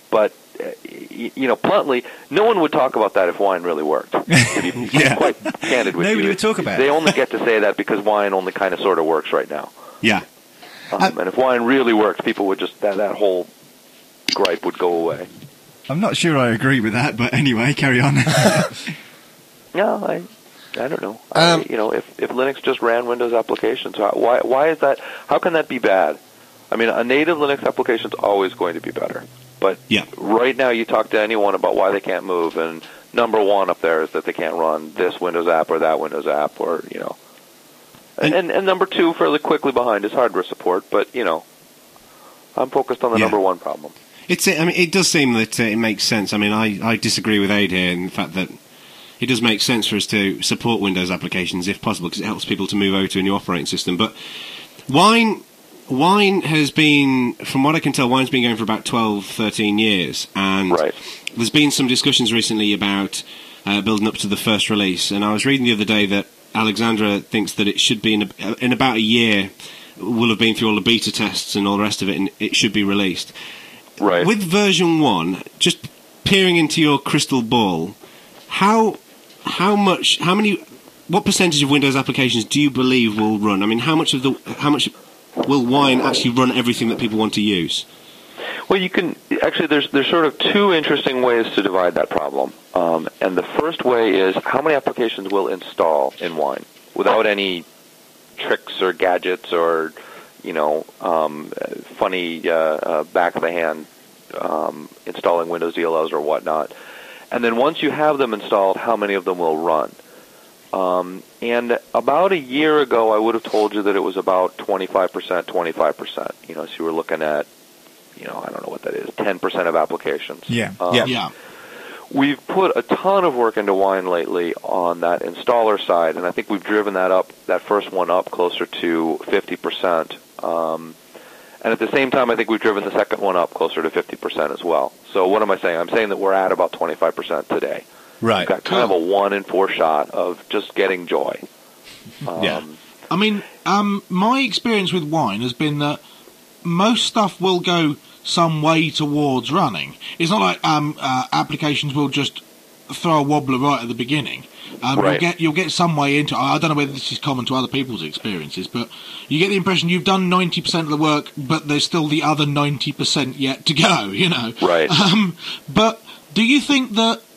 bluntly, no one would talk about that if Wine really worked. To be quite candid with you, Nobody would talk about They it. only get to say that because Wine only kind of sort of works right now. Yeah. And if Wine really worked, people would just that whole gripe would go away. I'm not sure I agree with that, but anyway, carry on. No, I don't know. If Linux just ran Windows applications, why is that? How can that be bad? I mean, a native Linux application is always going to be better. But right now, you talk to anyone about why they can't move, and number one up there is that they can't run this Windows app or that Windows app, or And number two, fairly quickly behind, is hardware support. But I'm focused on the number one problem. It does seem that it makes sense. I mean, I disagree with Aid here in the fact that it does make sense for us to support Windows applications if possible, because it helps people to move over to a new operating system. But Wine has been, from what I can tell, Wine's been going for about 12, 13 years. And there's been some discussions recently about building up to the first release. And I was reading the other day that Alexandra thinks that it should be in about a year, will have been through all the beta tests and all the rest of it, and it should be released. Right. With version 1, just peering into your crystal ball, what percentage of Windows applications do you believe will run? I mean, how much will Wine actually run everything that people want to use? Well, you can actually. There's sort of two interesting ways to divide that problem. And the first way is how many applications will install in Wine without any tricks or gadgets or funny back of the hand installing Windows DLLs or whatnot. And then once you have them installed, how many of them will run? And about a year ago, I would have told you that it was about 25%. So you were looking at, I don't know what that is, 10% of applications. Yeah. We've put a ton of work into Wine lately on that installer side, and I think we've driven that first one up closer to 50%. And at the same time, I think we've driven the second one up closer to 50% as well. So what am I saying? I'm saying that we're at about 25% today. Right. We've got kind of a 1 in 4 shot of just getting joy. Yeah. I mean, my experience with Wine has been that most stuff will go some way towards running. It's not like applications will just throw a wobbler right at the beginning. You'll get some way into it. I don't know whether this is common to other people's experiences, but you get the impression you've done 90% of the work, but there's still the other 90% yet to go, Right. But do you think that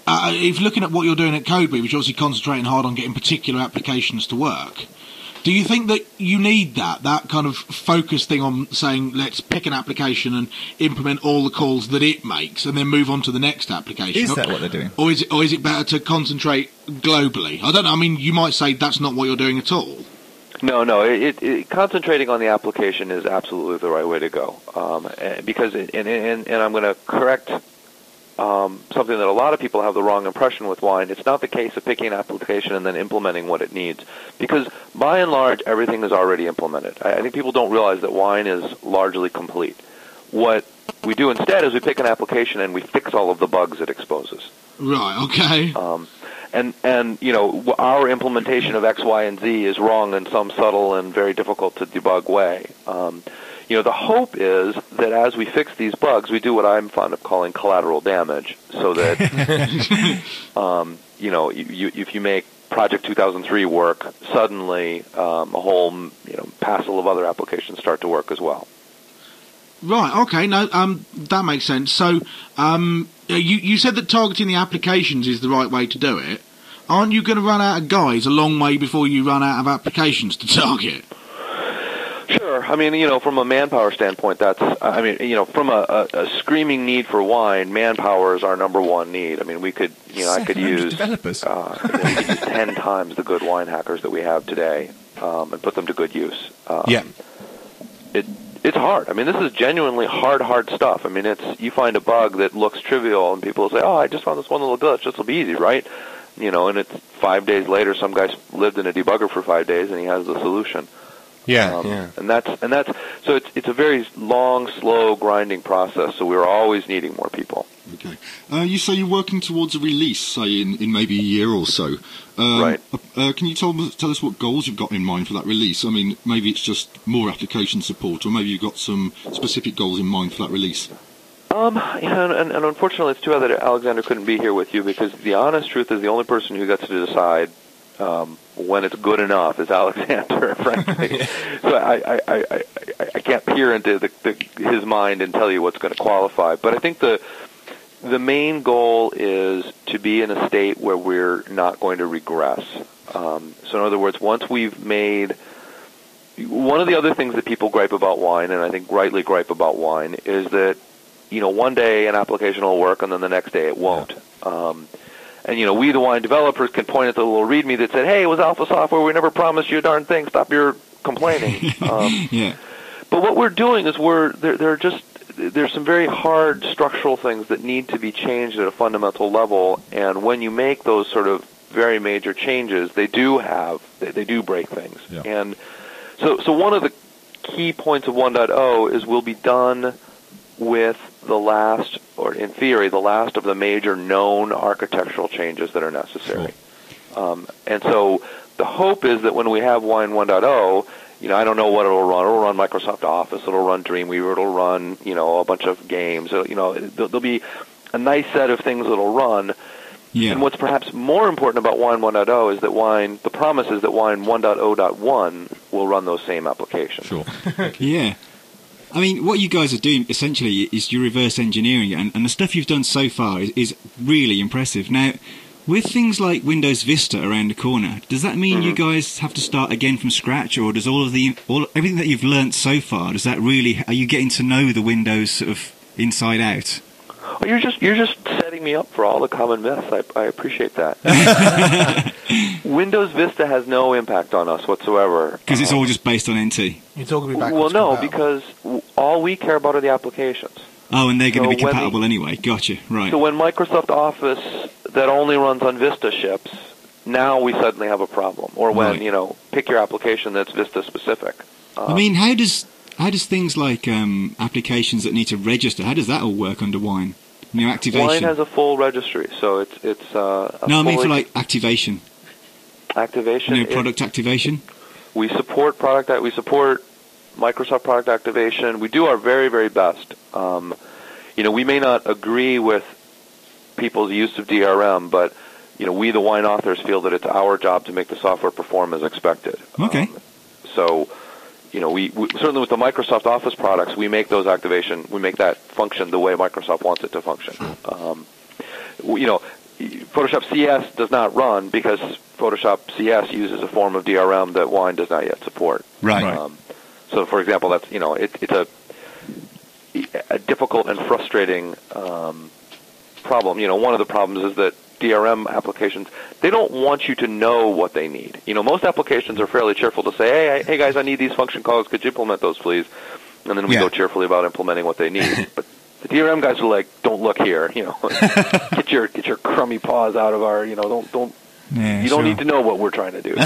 if looking at what you're doing at Codebee, which obviously concentrating hard on getting particular applications to work, do you think that you need that kind of focus thing on saying, let's pick an application and implement all the calls that it makes and then move on to the next application? Is that what they're doing? Or is it better to concentrate globally? I don't know. I mean, you might say that's not what you're doing at all. No. Concentrating on the application is absolutely the right way to go. Because, and I'm going to correct something that a lot of people have the wrong impression with Wine. It's not the case of picking an application and then implementing what it needs, because by and large everything is already implemented. I think people don't realize that Wine is largely complete. What we do instead is we pick an application and we fix all of the bugs it exposes. Right. Okay. And our implementation of X, Y, and Z is wrong in some subtle and very difficult to debug way. The hope is that as we fix these bugs, we do what I'm fond of calling collateral damage, so that, if you make Project 2003 work, suddenly a whole, passel of other applications start to work as well. Right, okay, no, that makes sense. So, you said that targeting the applications is the right way to do it. Aren't you going to run out of guys a long way before you run out of applications to target? Sure. I mean, from a manpower standpoint, from a screaming need for Wine, manpower is our number one need. I mean, I could use developers. We could use 10 times the good Wine hackers that we have today, and put them to good use. It's hard. I mean, this is genuinely hard stuff. I mean, you find a bug that looks trivial, and people say, "Oh, I just found this one little glitch. This will be easy, right?" And it's 5 days later, some guy lived in a debugger for 5 days, and he has the solution. And that's so it's a very long, slow, grinding process. So we're always needing more people. Okay. You say you're working towards a release, say in maybe a year or so. Right. Can you tell us what goals you've got in mind for that release? I mean, maybe it's just more application support, or maybe you've got some specific goals in mind for that release. And unfortunately, it's too bad that Alexander couldn't be here with you, because the honest truth is the only person who gets to decide when it's good enough is Alexander, frankly. So I can't peer into his mind and tell you what's going to qualify. But I think the main goal is to be in a state where we're not going to regress. So in other words, once we've made... One of the other things that people gripe about Wine, and I think rightly gripe about Wine, is that, one day an application will work and then the next day it won't. And, we, the Wine developers, can point at the little README that said, "Hey, it was alpha software. We never promised you a darn thing. Stop your complaining." But what we're doing is there's some very hard structural things that need to be changed at a fundamental level. And when you make those sort of very major changes, they do break things. Yeah. And so one of the key points of 1.0 is we'll be done with the last, or in theory, the last of the major known architectural changes that are necessary. Sure. And so the hope is that when we have Wine 1.0, I don't know what it'll run. It'll run Microsoft Office. It'll run Dreamweaver. It'll run, a bunch of games. There'll be a nice set of things that'll run. Yeah. And what's perhaps more important about Wine 1.0 is that the promise is that Wine 1.0.1 will run those same applications. Sure. Yeah. I mean, what you guys are doing essentially is you're reverse engineering it, and the stuff you've done so far is really impressive. Now, with things like Windows Vista around the corner, does that mean you guys have to start again from scratch, or does everything that you've learnt so far, are you getting to know the Windows sort of inside out? Well, you're just setting me up for all the common myths. I appreciate that. Windows Vista has no impact on us whatsoever. Because it's all just based on NT. You're talking about well, no, because all we care about are the applications. Oh, and they're going to be compatible anyway. Gotcha, right. So when Microsoft Office that only runs on Vista ships, now we suddenly have a problem. Or when, pick your application that's Vista specific. I mean, how does things like applications that need to register, how does that all work under Wine? Activation. Wine has a full registry, so it's no, I mean for like activation. Activation. Product activation. We support we support Microsoft Product Activation. We do our very, very best. We may not agree with people's use of DRM, but we, the Wine authors, feel that it's our job to make the software perform as expected. Okay. So we certainly with the Microsoft Office products, we make that function the way Microsoft wants it to function. Photoshop CS does not run because Photoshop CS uses a form of DRM that Wine does not yet support. Right. So, for example, that's it's a difficult and frustrating problem. One of the problems is that DRM applications, they don't want you to know what they need. Most applications are fairly cheerful to say, hey guys, I need these function calls. Could you implement those, please? And then we go cheerfully about implementing what they need. But the DRM guys are like, don't look here. Get your crummy paws out of our. Don't. Yeah, you don't need to know what we're trying to do.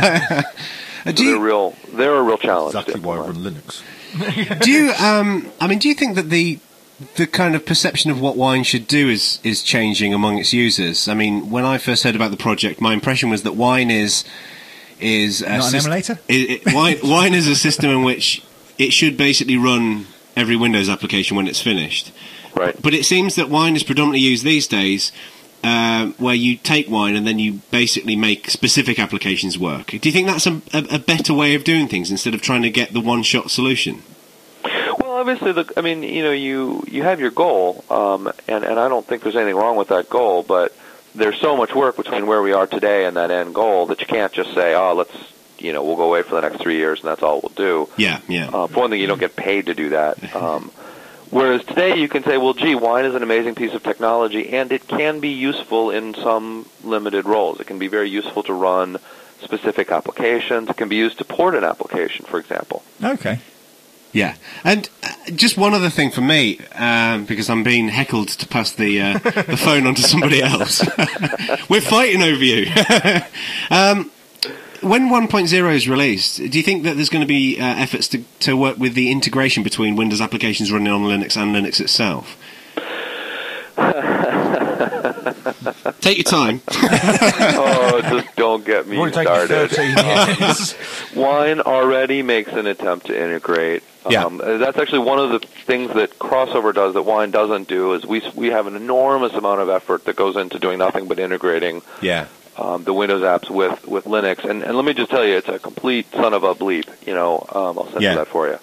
They're a real challenge. Exactly why I run Linux. Do you? Do you think that the kind of perception of what Wine should do is changing among its users? I mean, when I first heard about the project, my impression was that Wine is not an emulator. Wine is a system in which it should basically run every Windows application when it's finished. Right. But it seems that Wine is predominantly used these days, where you take Wine and then you basically make specific applications work. Do you think that's a better way of doing things instead of trying to get the one-shot solution? Well, obviously, you have your goal, and I don't think there's anything wrong with that goal, but there's so much work between where we are today and that end goal that you can't just say, we'll go away for the next 3 years and that's all we'll do. Yeah. For one thing, you don't get paid to do that. Whereas today you can say, well, gee, Wine is an amazing piece of technology, and it can be useful in some limited roles. It can be very useful to run specific applications. It can be used to port an application, for example. Okay. Yeah, and just one other thing for me, because I'm being heckled to pass the phone on to somebody else. We're fighting over you. When 1.0 is released, do you think that there's going to be efforts to work with the integration between Windows applications running on Linux and Linux itself? Take your time. Just don't get me started. 13 years. Wine already makes an attempt to integrate. That's actually one of the things that Crossover does that Wine doesn't do, is we have an enormous amount of effort that goes into doing nothing but integrating the Windows apps with Linux. And let me just tell you, it's a complete son of a bleep. I'll censor that for you.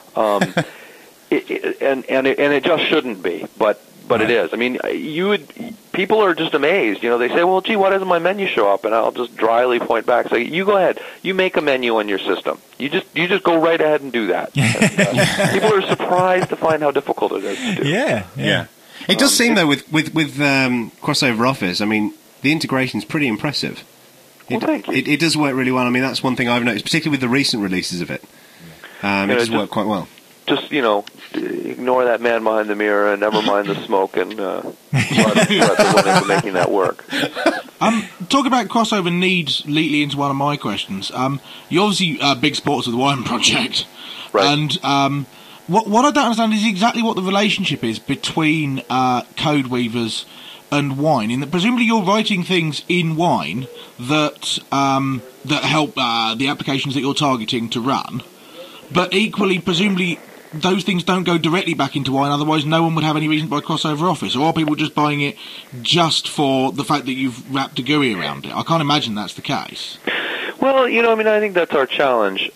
It just shouldn't be, but it is. I mean, people are just amazed. They say, well, gee, why doesn't my menu show up? And I'll just dryly point back, say, you go ahead. You make a menu on your system. You just go right ahead and do that. People are surprised to find how difficult it is to do. Yeah. It does seem, though, with Crossover Office, I mean, the integration's pretty impressive. Thank you. It does work really well. I mean, that's one thing I've noticed, particularly with the recent releases of it. It does work quite well. Just, ignore that man behind the mirror and never mind the smoke and let the one into making that work. Talking about Crossover leads neatly into one of my questions. You're obviously big supporters of the Wine Project. Right. And what I don't understand is exactly what the relationship is between Codeweavers and Wine, in that presumably you're writing things in Wine that help the applications that you're targeting to run, but equally, presumably, those things don't go directly back into Wine, otherwise no one would have any reason to buy Crossover Office. Or are people just buying it just for the fact that you've wrapped a GUI around it? I can't imagine that's the case. Well, I think that's our challenge.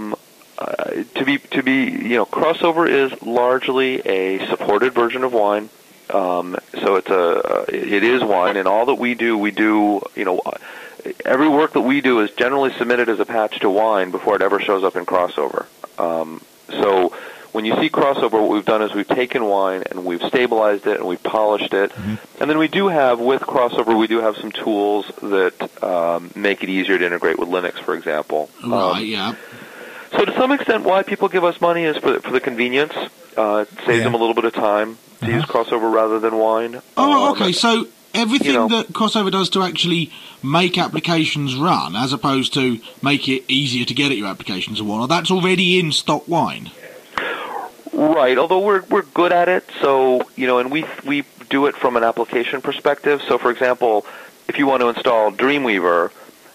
Crossover is largely a supported version of Wine. So it is Wine, and all that we do, every work that we do is generally submitted as a patch to Wine before it ever shows up in Crossover. So when you see Crossover, what we've done is we've taken Wine and we've stabilized it and we've polished it. Mm-hmm. And then with Crossover, we do have some tools that make it easier to integrate with Linux, for example. Right, yeah. So to some extent, why people give us money is for the convenience. It saves them a little bit of time to use Crossover rather than Wine. Oh, okay. So everything that Crossover does to actually make applications run, as opposed to make it easier to get at your applications and whatnot, that's already in stock Wine. Right. Although we're good at it, so and we do it from an application perspective. So, for example, if you want to install Dreamweaver,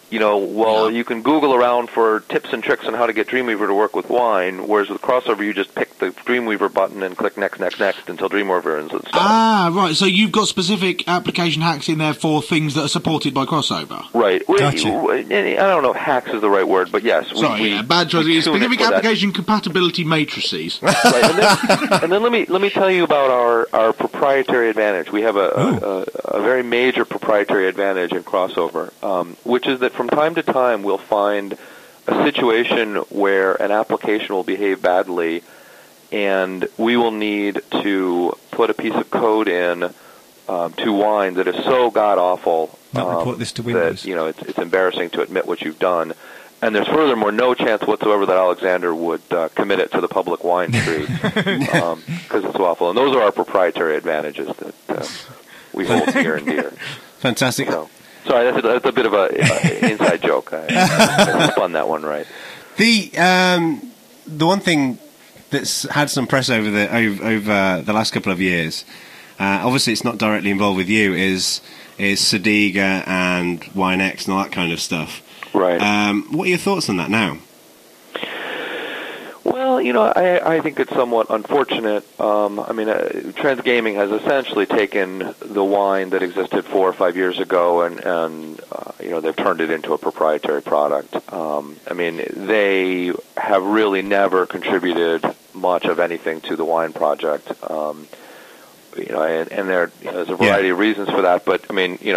you can Google around for tips and tricks on how to get Dreamweaver to work with Wine, whereas with Crossover, you just pick the Dreamweaver button and click next until Dreamweaver is installed. Ah, right. So you've got specific application hacks in there for things that are supported by Crossover. Right. Gotcha. I don't know if hacks is the right word, but yes. Bad choice. Specific application compatibility matrices. Right, and then let me tell you about our proprietary advantage. We have a very major proprietary advantage in Crossover, which is that from time to time we'll find a situation where an application will behave badly, and we will need to put a piece of code in to Wine that is so god awful report this to Windows. that it's embarrassing to admit what you've done. And there's furthermore no chance whatsoever that Alexander would commit it to the public Wine tree because it's awful. And those are our proprietary advantages that we hold near and dear. Fantastic. Sorry, that's a bit of a inside joke. I spun that one right. The one thing that's had some press over the last couple of years, obviously it's not directly involved with you, is Sadiga and WineX and all that kind of stuff. Right. What are your thoughts on that now? Well, I think it's somewhat unfortunate. Transgaming has essentially taken the Wine that existed 4 or 5 years ago and they've turned it into a proprietary product. They have really never contributed much of anything to the Wine project. And there's a variety of reasons for that, but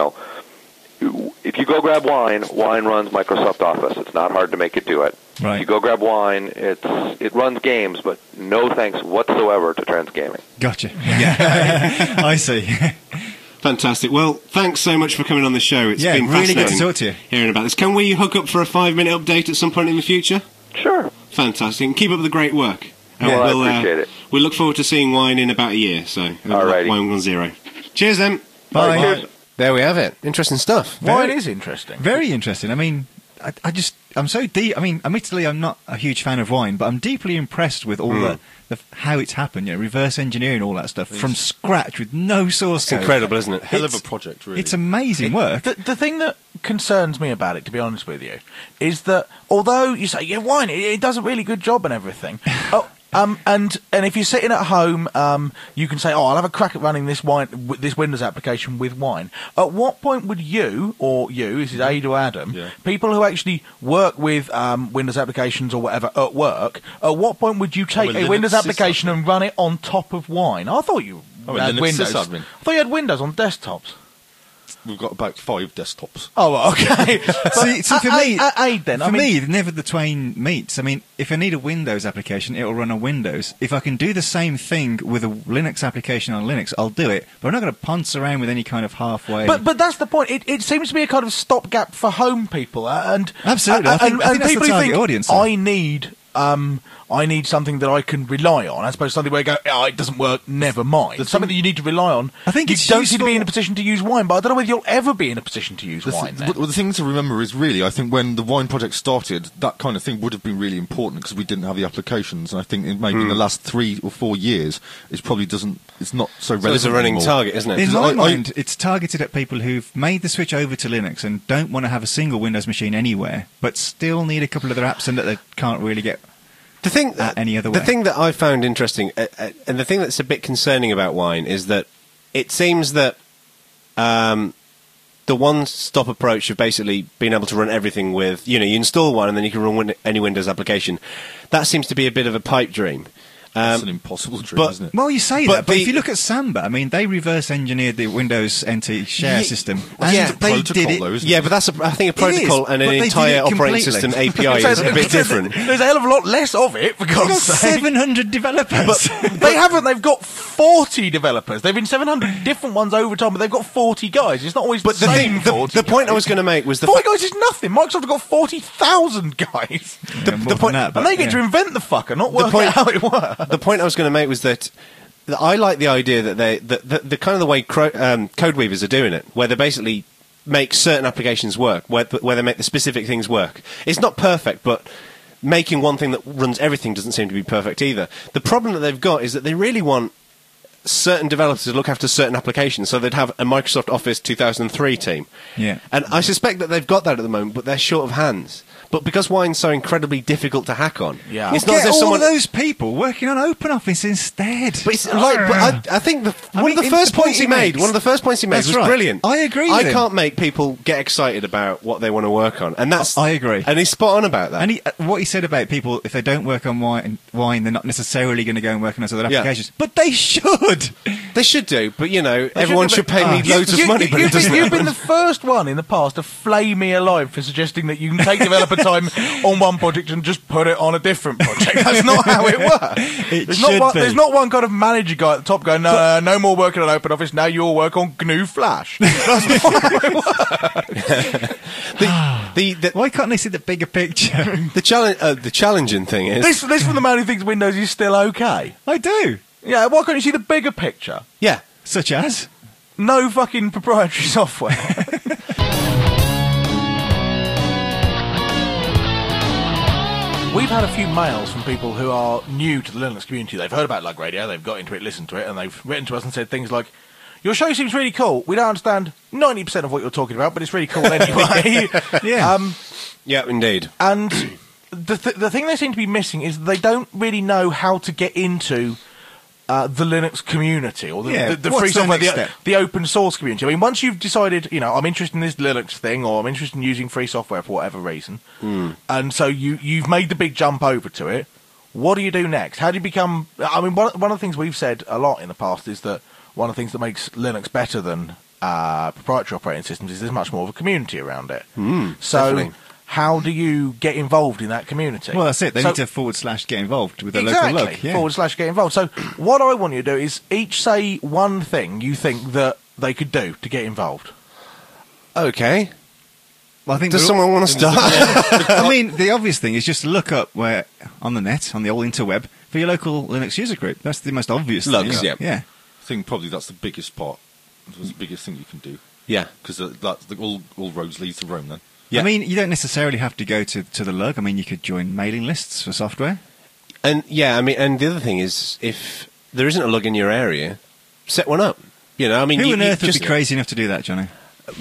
if you go grab Wine runs Microsoft Office. It's not hard to make it do it. Right. If you go grab Wine, it runs games, but no thanks whatsoever to Transgaming. Gotcha. Yeah. I see. Fantastic. Well, thanks so much for coming on the show. It's been really fascinating good to talk to you. Hearing about this. Can we hook up for a 5-minute update at some point in the future? Sure. Fantastic. And keep up the great work. Well, I appreciate it. We look forward to seeing Wine in about a year. So, Alrighty. Wine 1.0. Cheers, then. Bye. Cheers. There we have it. Interesting stuff. Wine is interesting. Very interesting. I'm so deep. Admittedly, I'm not a huge fan of Wine, but I'm deeply impressed with all the how it's happened. Reverse engineering, all that stuff from scratch with no source code. It's incredible, isn't it? Hell of a project, really. It's amazing work. The thing that concerns me about it, to be honest with you, is that although you say Wine, it does a really good job and everything. And if you're sitting at home, you can say, I'll have a crack at running this Windows application with Wine. At what point would you, this is Ada or Adam, people who actually work with Windows applications or whatever at work, at what point would you take a Windows application and run it on top of Wine? I thought you had Windows. I thought you had Windows on desktops. We've got about 5 desktops. Oh, okay. See, for me, for me, never the twain meets. If I need a Windows application, it'll run on Windows. If I can do the same thing with a Linux application on Linux, I'll do it. But I'm not going to ponce around with any kind of halfway. But that's the point. It seems to be a kind of stopgap for home people, and absolutely, I think that's people the target who think audience. I need something that I can rely on, as opposed to something where you go, it doesn't work, never mind. Something that you need to rely on. I think you it's don't seem to useful. be in a position to use Wine, but I don't know whether you'll ever be in a position to use Wine then. Well, the thing to remember is really, I think when the Wine project started, that kind of thing would have been really important because we didn't have the applications. And I think maybe in the last 3 or 4 years, it's not so relevant. So it's a running anymore. target, isn't it? In my mind, it's targeted at people who've made the switch over to Linux and don't want to have a single Windows machine anywhere, but still need a couple of other apps and that they can't really get any other way. The thing that I found interesting, and the thing that's a bit concerning about Wine, is that it seems that the one-stop approach of basically being able to run everything with, you install one and then you can run any Windows application, that seems to be a bit of a pipe dream. It's an impossible dream, isn't it? Well, you say that, but if you look at Samba, they reverse engineered the Windows NT share system. And they did it. But that's, I think, a protocol and an entire operating system API is a bit different. There's a hell of a lot less of it, for God's sake. 700 developers. But they haven't. They've got 40 developers. They've been 700 different ones over time, but they've got 40 guys. It's not always the same. The point I was going to make was 40 guys is nothing. Microsoft have got 40,000 guys. The point, and they get to invent the fucker, not work out how it works. The point I was going to make was that I like the idea that the kind of the way code weavers are doing it, where they basically make certain applications work, where they make the specific things work. It's not perfect, but making one thing that runs everything doesn't seem to be perfect either. The problem that they've got is that they really want certain developers to look after certain applications, so they'd have a Microsoft Office 2003 team. Yeah. And I suspect that they've got that at the moment, but they're short of hands. But because Wine's so incredibly difficult to hack on, Yeah. it's Well, not as get if all someone. those people working on OpenOffice instead. But it's I think one of the mean, first the point points he he made, makes- one of the first points he made That's was right. brilliant. I agree I with him. can't make people get excited about what they want to work on, and that's. I agree. And he's spot on about that. And what he said about people, if they don't work on wine, they're not necessarily going to go and work on those other Yeah. applications. But they should. They should do, but everyone should pay me You- loads of money. But it doesn't you've happen. been the first one in the past to flay me alive for suggesting that you can take developer time on one project and just put it on a different project. That's not how it works. There's not one kind of manager guy at the top going, no more working on OpenOffice, now you'll work on GNU Flash. That's not how it works. Why can't they see the bigger picture? The challenging thing is, This from the man who thinks Windows is still okay. I do. Yeah, why can't you see the bigger picture? yeah, Such as? No fucking proprietary software. We've had a few mails from people who are new to the Linux community. They've heard about Lug Radio, they've got into it, listened to it, and they've written to us and said things like, your show seems really cool. We don't understand 90% of what you're talking about, but it's really cool anyway. Yeah. yeah, indeed. And the thing they seem to be missing is they don't really know how to get into the Linux community or the Yeah, free what's the software, next step? the open source community. I mean, once you've decided, I'm interested in this Linux thing, or I'm interested in using free software for whatever reason, and so you've made the big jump over to it. What do you do next? How do you become? I mean, one of the things we've said a lot in the past is that one of the things that makes Linux better than proprietary operating systems is there's much more of a community around it. So. Definitely. How do you get involved in that community? Well, that's it. They So- need to /get involved with the exactly. local lug. Yeah. /get involved. So what I want you to do is each say one thing you think that they could do to get involved. Okay. Well, I think Does someone want to start? I mean, the obvious thing is just to look up where on the net, on the old interweb, for your local Linux user group. That's the most obvious Lugs, thing. yeah. Yeah. I think probably that's the biggest part. That's the biggest thing you can do. Yeah. Because all roads lead to Rome then. Yeah. I mean, you don't necessarily have to go to the lug. I mean, you could join mailing lists for software. And yeah, I mean, and the other thing is, if there isn't a lug in your area, set one up. I mean, Who you, on you earth would just, be crazy enough to do that, Johnny?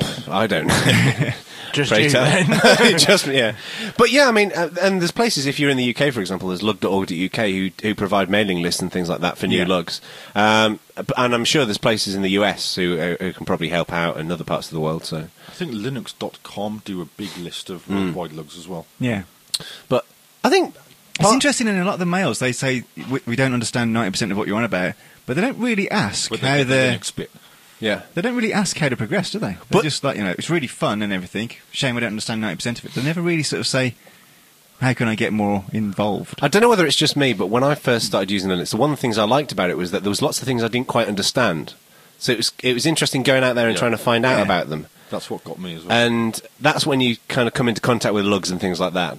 I don't know. Just Pray you tell. then. Just yeah, but yeah, I mean, and there's places if you're in the UK, for example, there's lug.org.uk who provide mailing lists and things like that for new Yeah. lugs, and I'm sure there's places in the US who can probably help out in other parts of the world. So, I think Linux.com do a big list of worldwide lugs as well. Yeah. but I think It's interesting in a lot of the mails, they say, we don't understand 90% of what you're on about, but they don't really ask But how they get the they're... Linux bit. yeah, They don't really ask how to progress, do they? They're But- just like, it's really fun and everything. Shame I don't understand 90% of it. They never really sort of say, how can I get more involved? I don't know whether it's just me, but when I first started using Linux, one of the things I liked about it was that there was lots of things I didn't quite understand. So it was interesting going out there and Yeah. trying to find out Yeah. about them. That's what got me as well. And that's when you kind of come into contact with lugs and things like that.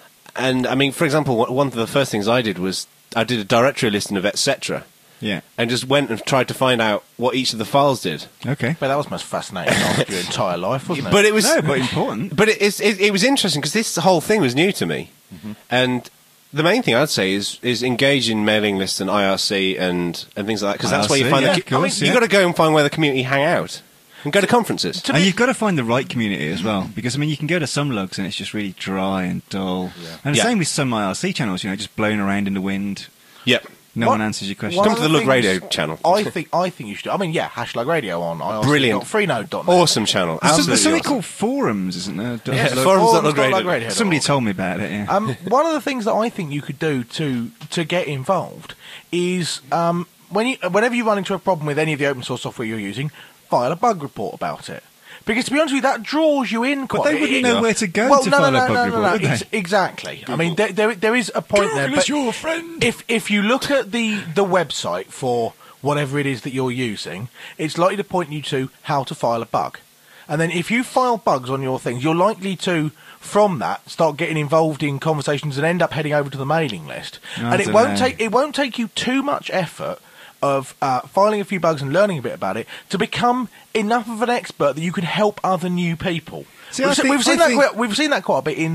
And I mean, for example, one of the first things I did was I did a directory listing of etc. Yeah. and just went and tried to find out what each of the files did. Okay. But that was most fascinating after your entire life, wasn't it? But it was No, but important. But it was interesting because this whole thing was new to me, and the main thing I'd say is engage in mailing lists and IRC and things like that because that's where you IRC, find yeah, the of course, you've yeah. got to go and find where the community hang out and go to conferences. And you've got to find the right community as well, because I mean, you can go to some lugs and it's just really dry and dull. Yeah. And the Yeah. same with some IRC channels, just blowing around in the wind. Yep. No What- one answers your question. One Come of to the Lug things Radio channel. I think you should do. I mean, yeah, #Lug Radio on IRC. Brilliant. Freenode.net. Awesome channel. There's Absolutely something awesome. called forums, isn't there? Yeah, forums.lugradio. Somebody told me about it, yeah. One of the things that I think you could do to get involved is whenever you run into a problem with any of the open source software you're using, file a bug report about it. Because to be honest with you, that draws you in quite. they wouldn't know where to go to no, file no, a bug no, report, no, would they? Exactly. I mean, there is a point there. But your friend. if you look at the website for whatever it is that you're using, it's likely to point you to how to file a bug. And then if you file bugs on your things, you're likely to, from that, start getting involved in conversations and end up heading over to the mailing list. I And it dunno. won't take you too much effort of filing a few bugs and learning a bit about it to become enough of an expert that you can help other new people. See, I think- We've seen that quite a bit in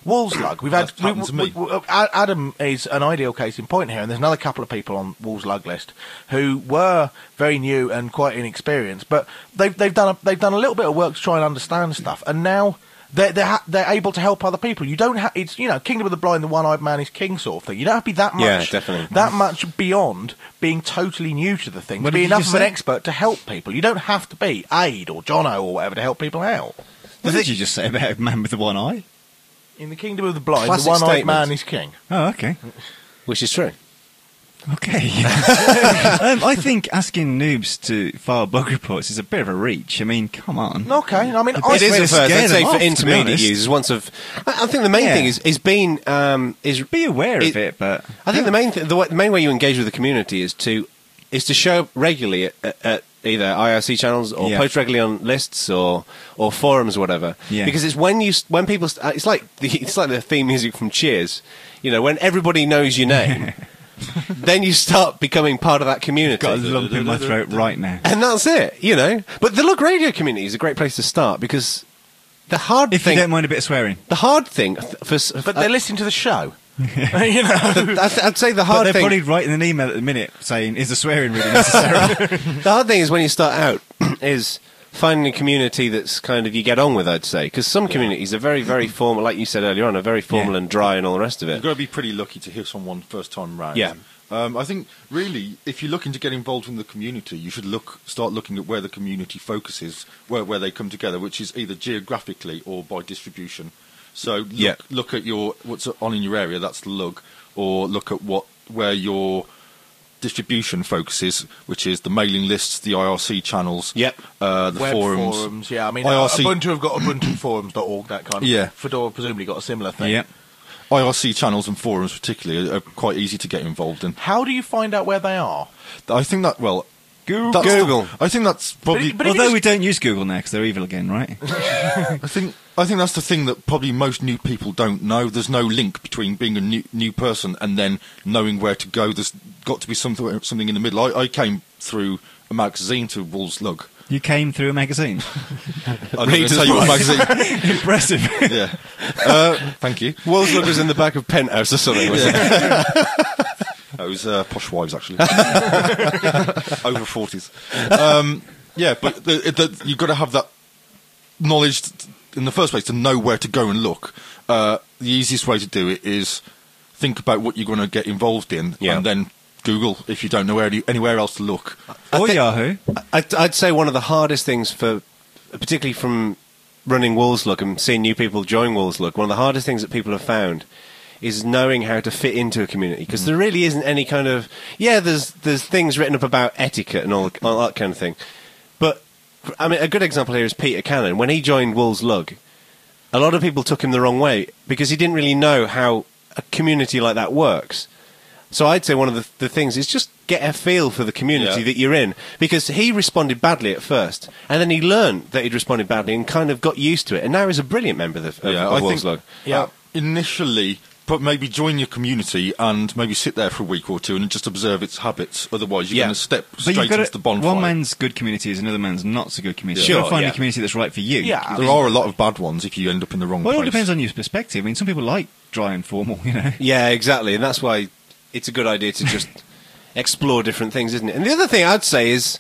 Woolslug. We've had That happened to me. Adam is an ideal case in point here, and there's another couple of people on Woolslug list who were very new and quite inexperienced, but they've done a little bit of work to try and understand stuff, and now they're able to help other people. You don't have it's Kingdom of the Blind, the one-eyed man is king sort of thing. You don't have to be that much definitely. that much beyond being totally new to the thing What to be did you enough just of an say? expert to help people. You don't have to be Aid or Jono or whatever to help people out. What did you just say about a man with the one eye? In the Kingdom of the Blind, Classic the one-eyed statement. man is king. Oh, okay. Which is true. Okay. I think asking noobs to file bug reports is a bit of a reach. I mean, come on. Okay, I mean, The I It is way at to first. scare I'd say them for off, to be intermediate honest. users, once of. I think the main Yeah. thing is Be aware It- of it, but I think the main way you engage with the community is to show up regularly at either IRC channels or Yeah. post regularly on lists or forums or whatever. Yeah. Because it's when people it's like the theme music from Cheers. When everybody knows your name, then you start becoming part of that community. got a lump in my throat right now. And that's it, But the Lug Radio community is a great place to start because the hard If thing, you don't mind a bit of swearing. the hard thing but they're listening to the show. I'd say the But hard they're thing. probably writing an email at the minute saying, is the swearing really necessary? The hard thing is when you start out is finding a community that's kind of you get on with, I'd say, because some communities are very, very formal, like you said earlier on, are very formal Yeah. and dry and all the rest of You've it. got to be pretty lucky to hear someone first time round. Yeah. I think really, if you're looking to get involved in the community, you should start looking at where the community focuses, where they come together, which is either geographically or by distribution. So look at what's on in your area. That's the lug, or look at where your distribution focuses, which is the mailing lists, the IRC channels, Yep. the Web forums. yeah. I mean, IRC Ubuntu have got ubuntuforums.org, that kind of. Yeah. Fedora presumably got a similar thing. Yep. IRC channels and forums particularly are quite easy to get involved in. How do you find out where they are? I think that Google. I think that's probably. But it Although is- we don't use Google now because they're evil again, right? I think that's the thing that probably most new people don't know. There's no link between being a new person and then knowing where to go. There's got to be something in the middle. I came through a magazine to Woolslug. You came through a magazine. I'm not going to tell you what magazine. Impressive. Yeah. Thank you. Woolslug was in the back of Penthouse or something, wasn't it? It was Posh Wives, actually. Over 40s. Yeah, but you've got to have that knowledge in the first place to know where to go and look. The easiest way to do it is think about what you're going to get involved in and then Google if you don't know anywhere else to look. Or Yahoo. I'd say one of the hardest things particularly from running Woolslug and seeing new people join Woolslug, one of the hardest things that people have found is knowing how to fit into a community, because there really isn't any kind of there's things written up about etiquette and all that kind of thing, but I mean a good example here is Peter Cannon. When he joined Woolslug, a lot of people took him the wrong way because he didn't really know how a community like that works. So I'd say one of the things is just get a feel for the community that you're in, because he responded badly at first, and then he learned that he'd responded badly and kind of got used to it, and now he's a brilliant member of Woolslug. Initially, but maybe join your community and maybe sit there for a week or two and just observe its habits. Otherwise, you're going to step But straight you've got into the bonfire. one man's good community is another man's not so good community. Yeah. You've got Sure, to find yeah. a community that's right for you. Yeah. There are a lot of bad ones if you end up in the wrong Well, it place. all depends on your perspective. I mean, some people like dry and formal, Yeah, exactly, and that's why it's a good idea to just explore different things, isn't it? And the other thing I'd say is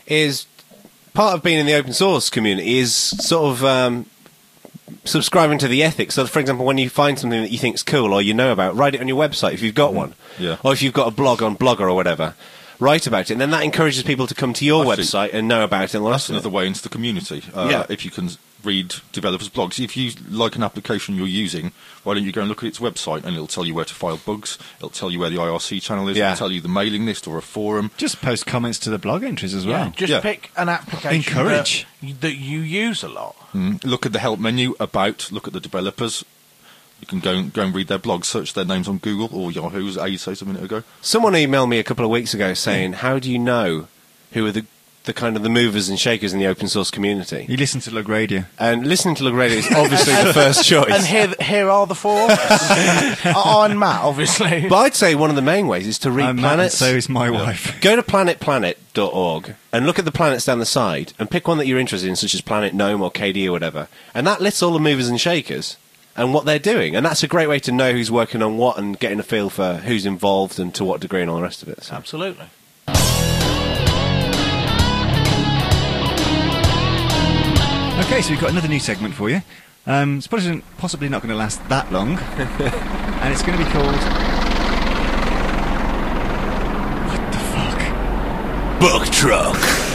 part of being in the open source community is sort of subscribing to the ethics. So, for example, when you find something that you think's cool or you know about, write it on your website if you've got one. Yeah. Or if you've got a blog on Blogger or whatever, write about it. And then that encourages people to come to your Actually, website and know about it and all the That's rest of it. another way into the community. Yeah. If you can read developers' blogs. If you like an application you're using, why don't you go and look at its website and it'll tell you where to file bugs, it'll tell you where the IRC channel is, Yeah. it'll tell you the mailing list or a forum. Just post comments to the blog entries as well. Just pick an application Encourage. that you use a lot. Look at the help menu, about, look at the developers. You can go and read their blogs, search their names on Google or Yahoo, as Aid said a minute ago. Someone emailed me a couple of weeks ago saying, how do you know who are the kind of the movers and shakers in the open source community? You listen to Lug Radio. And listening to Lug Radio is obviously the first choice. And here are the four. On Matt, obviously. But I'd say one of the main ways is to read I'm Matt, and planets. so is my wife. Go to planetplanet.org and look at the planets down the side and pick one that you're interested in, such as Planet Gnome or KD or whatever. And that lists all the movers and shakers. and what they're doing. And that's a great way to know who's working on what and getting a feel for who's involved and to what degree and all the rest of it. So. Absolutely. Okay, so we've got another new segment for you. It's possibly not going to last that long, and it's going to be called... What the fuck? Book Truck!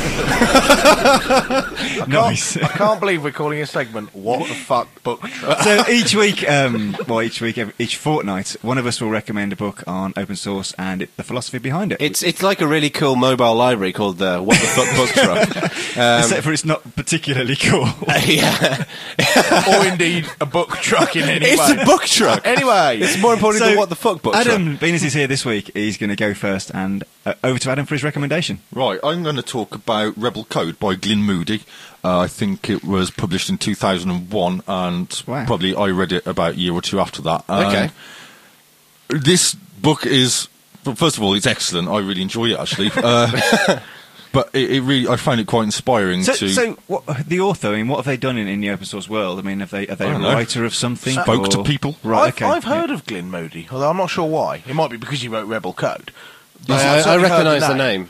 Nice. I can't believe we're calling a segment "What the Fuck Book Truck." So each week, each fortnight, one of us will recommend a book on open source and the philosophy behind it. It's like a really cool mobile library called the What the Fuck Book Truck. Except for it's not particularly cool. Yeah. Or indeed a book truck in any way. It's a book truck. Anyway, It's more important than What the Fuck Book Adam Truck. Venus is here this week. He's going to go first, and over to Adam for his recommendation. Right, I'm going to talk about Rebel Code by Glyn Moody. I think it was published in 2001, and Wow. probably I read it about a year or two after that. Okay. This book is, well, first of all, it's excellent. I really enjoy it, actually. But it really, I find it quite inspiring to... So what, the author, I mean, what have they done in the open source world? I mean, are they a don't know. writer of something? Spoke to or- people. Right, okay. I've heard of Glyn Moody, although I'm not sure why. It might be because he wrote Rebel Code. But I've I certainly heard recognise the name.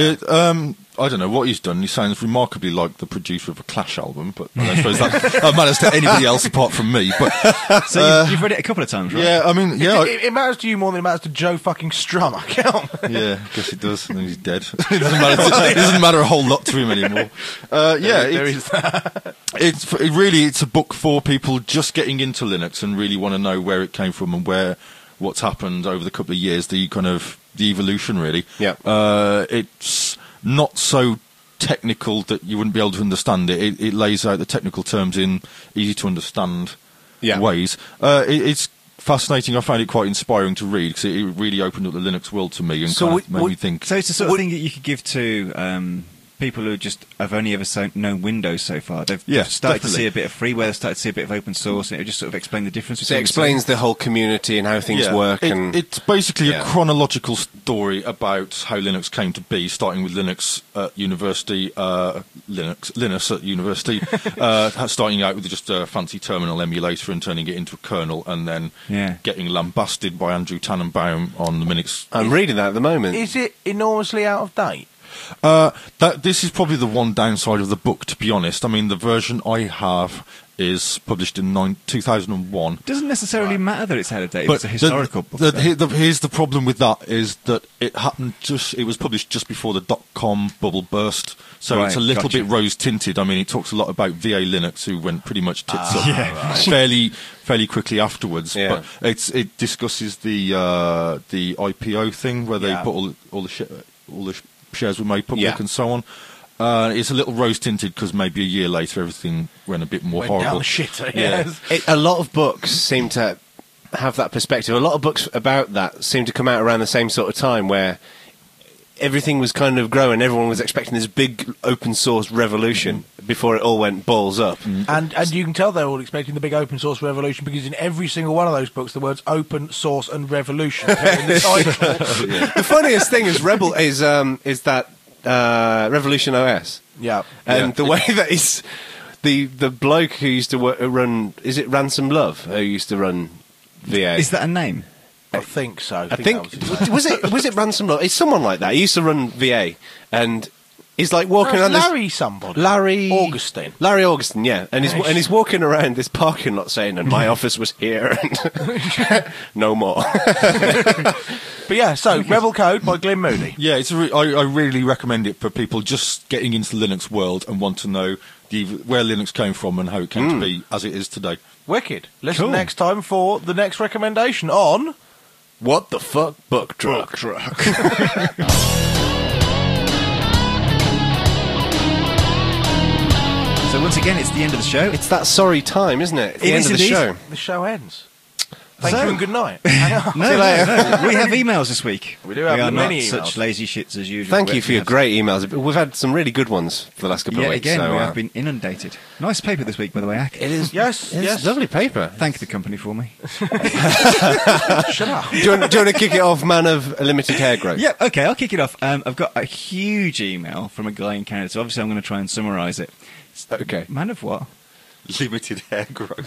I don't know what he's done. He sounds remarkably like the producer of a Clash album, but I suppose that matters to anybody else apart from me. But So you've read it a couple of times, right? yeah, I mean, yeah, It matters to you more than it matters to Joe fucking Strum, I count. yeah, I guess it does. And he's dead. It doesn't matter a whole lot to him anymore. There is that. It's a book for people just getting into Linux and really want to know where it came from and what's happened over the couple of years. The evolution, really. Yeah. It's not so technical that you wouldn't be able to understand it. It lays out the technical terms in easy to understand ways. It's fascinating. I found it quite inspiring to read because it really opened up the Linux world to me and made me think. So it's the sort of thing that you could give to people who just have only ever known Windows so far. They've started to see a bit of freeware, they've started to see a bit of open source, and it just sort of explain the difference So between it explains the whole community and how things work. It's basically Yeah. a chronological story about how Linux came to be, starting with Linux at university, Linux at university, starting out with just a fancy terminal emulator and turning it into a kernel, and then getting lambasted by Andrew Tannenbaum on the Minix. I'm reading that at the moment. Is it enormously out of date? This is probably the one downside of the book, to be honest. I mean, the version I have is published in 2001. It doesn't necessarily matter that it's out of date. But It's a historical book. here's the problem with that is that it happened it was published just before the .com bubble burst, so Right, it's a little gotcha. bit rose tinted. I mean, it talks a lot about VA Linux, who went pretty much tits up fairly quickly afterwards. Yeah. But it discusses the IPO thing where they put all the shares were made public and so on. It's a little rose tinted because maybe a year later everything went a bit more horrible. Down the shitter, yes. A lot of books seem to have that perspective. A lot of books about that seem to come out around the same sort of time where everything was kind of growing. Everyone was expecting this big open source revolution before it all went balls up. And you can tell they're all expecting the big open source revolution because in every single one of those books the words open source and revolution appear in the title. The funniest thing is that Revolution OS. Yeah. And the way that is the bloke who used to run, is it Ransom Love, who used to run VA? Is that a name? I think so. I think was it Ransom Love? It's someone like that. He used to run VA, and he's like walking around Larry somebody. Larry Augustine, yeah, and he's walking around this parking lot saying, "And my office was here," and no more. But yeah, so Rebel Code by Glyn Moody. Yeah, I really recommend it for people just getting into the Linux world and want to know where Linux came from and how it came to be as it is today. Wicked. Listen Cool. next time for the next recommendation on What the fuck, Book Truck? So once again, it's the end of the show. It's that sorry time, isn't it? It's the It end is of the indeed. show. The Show Ends. Thank So- you and good night. No, we have emails this week. We do have we are many not emails. such lazy shits as usual. Thank We you for your actually great emails. We've had some really good ones for the last couple have- of Yeah, weeks. again, so, we have been inundated. Nice paper this week, by the way, Ak. It is. Yes, It's yes. lovely paper. Thank the company for me. Shut up. Do you want to kick it off, man of limited hair growth? Yeah, okay, I'll kick it off. I've got a huge email from a guy in Canada, so obviously I'm going to try and summarise it. Okay. Man of what? Limited hair growth.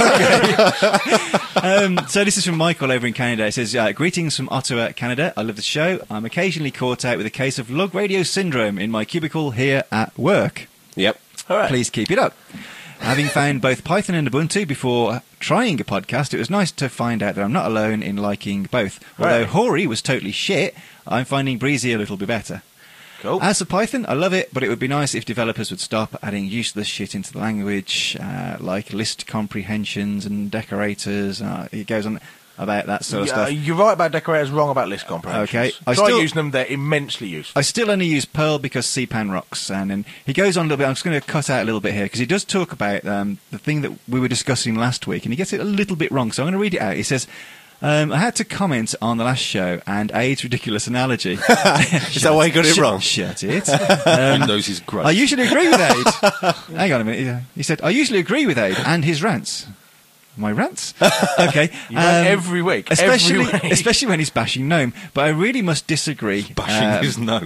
So this is from Michael over in Canada. It says, greetings from Ottawa, Canada. I love the show. I'm occasionally caught out with a case of lug radio syndrome in my cubicle here at work. Yep. All right. Please keep it up. Having found both Python and Ubuntu before trying a podcast, it was nice to find out that I'm not alone in liking both. Although Right. Hori was totally shit, I'm finding Breezy a little bit better. Cool. As for Python, I love it, but it would be nice if developers would stop adding useless shit into the language, like list comprehensions and decorators. It goes on about that sort of stuff. You're right about decorators, wrong about list comprehensions. Okay, Try using them, they're immensely useful. I still only use Perl because CPAN rocks. And he goes on a little bit. I'm just going to cut out a little bit here because he does talk about the thing that we were discussing last week, and he gets it a little bit wrong. So I'm going to read it out. He says, I had to comment on the last show and Aid's ridiculous analogy. Is that why you got it wrong? Shut it. Windows is great. I usually agree with Aid. Hang on a minute. He said, I usually agree with Aid and his rants. My rants? Okay. You rant every week. Especially, every week. especially when he's bashing GNOME. But I really must disagree. Bashing his nose.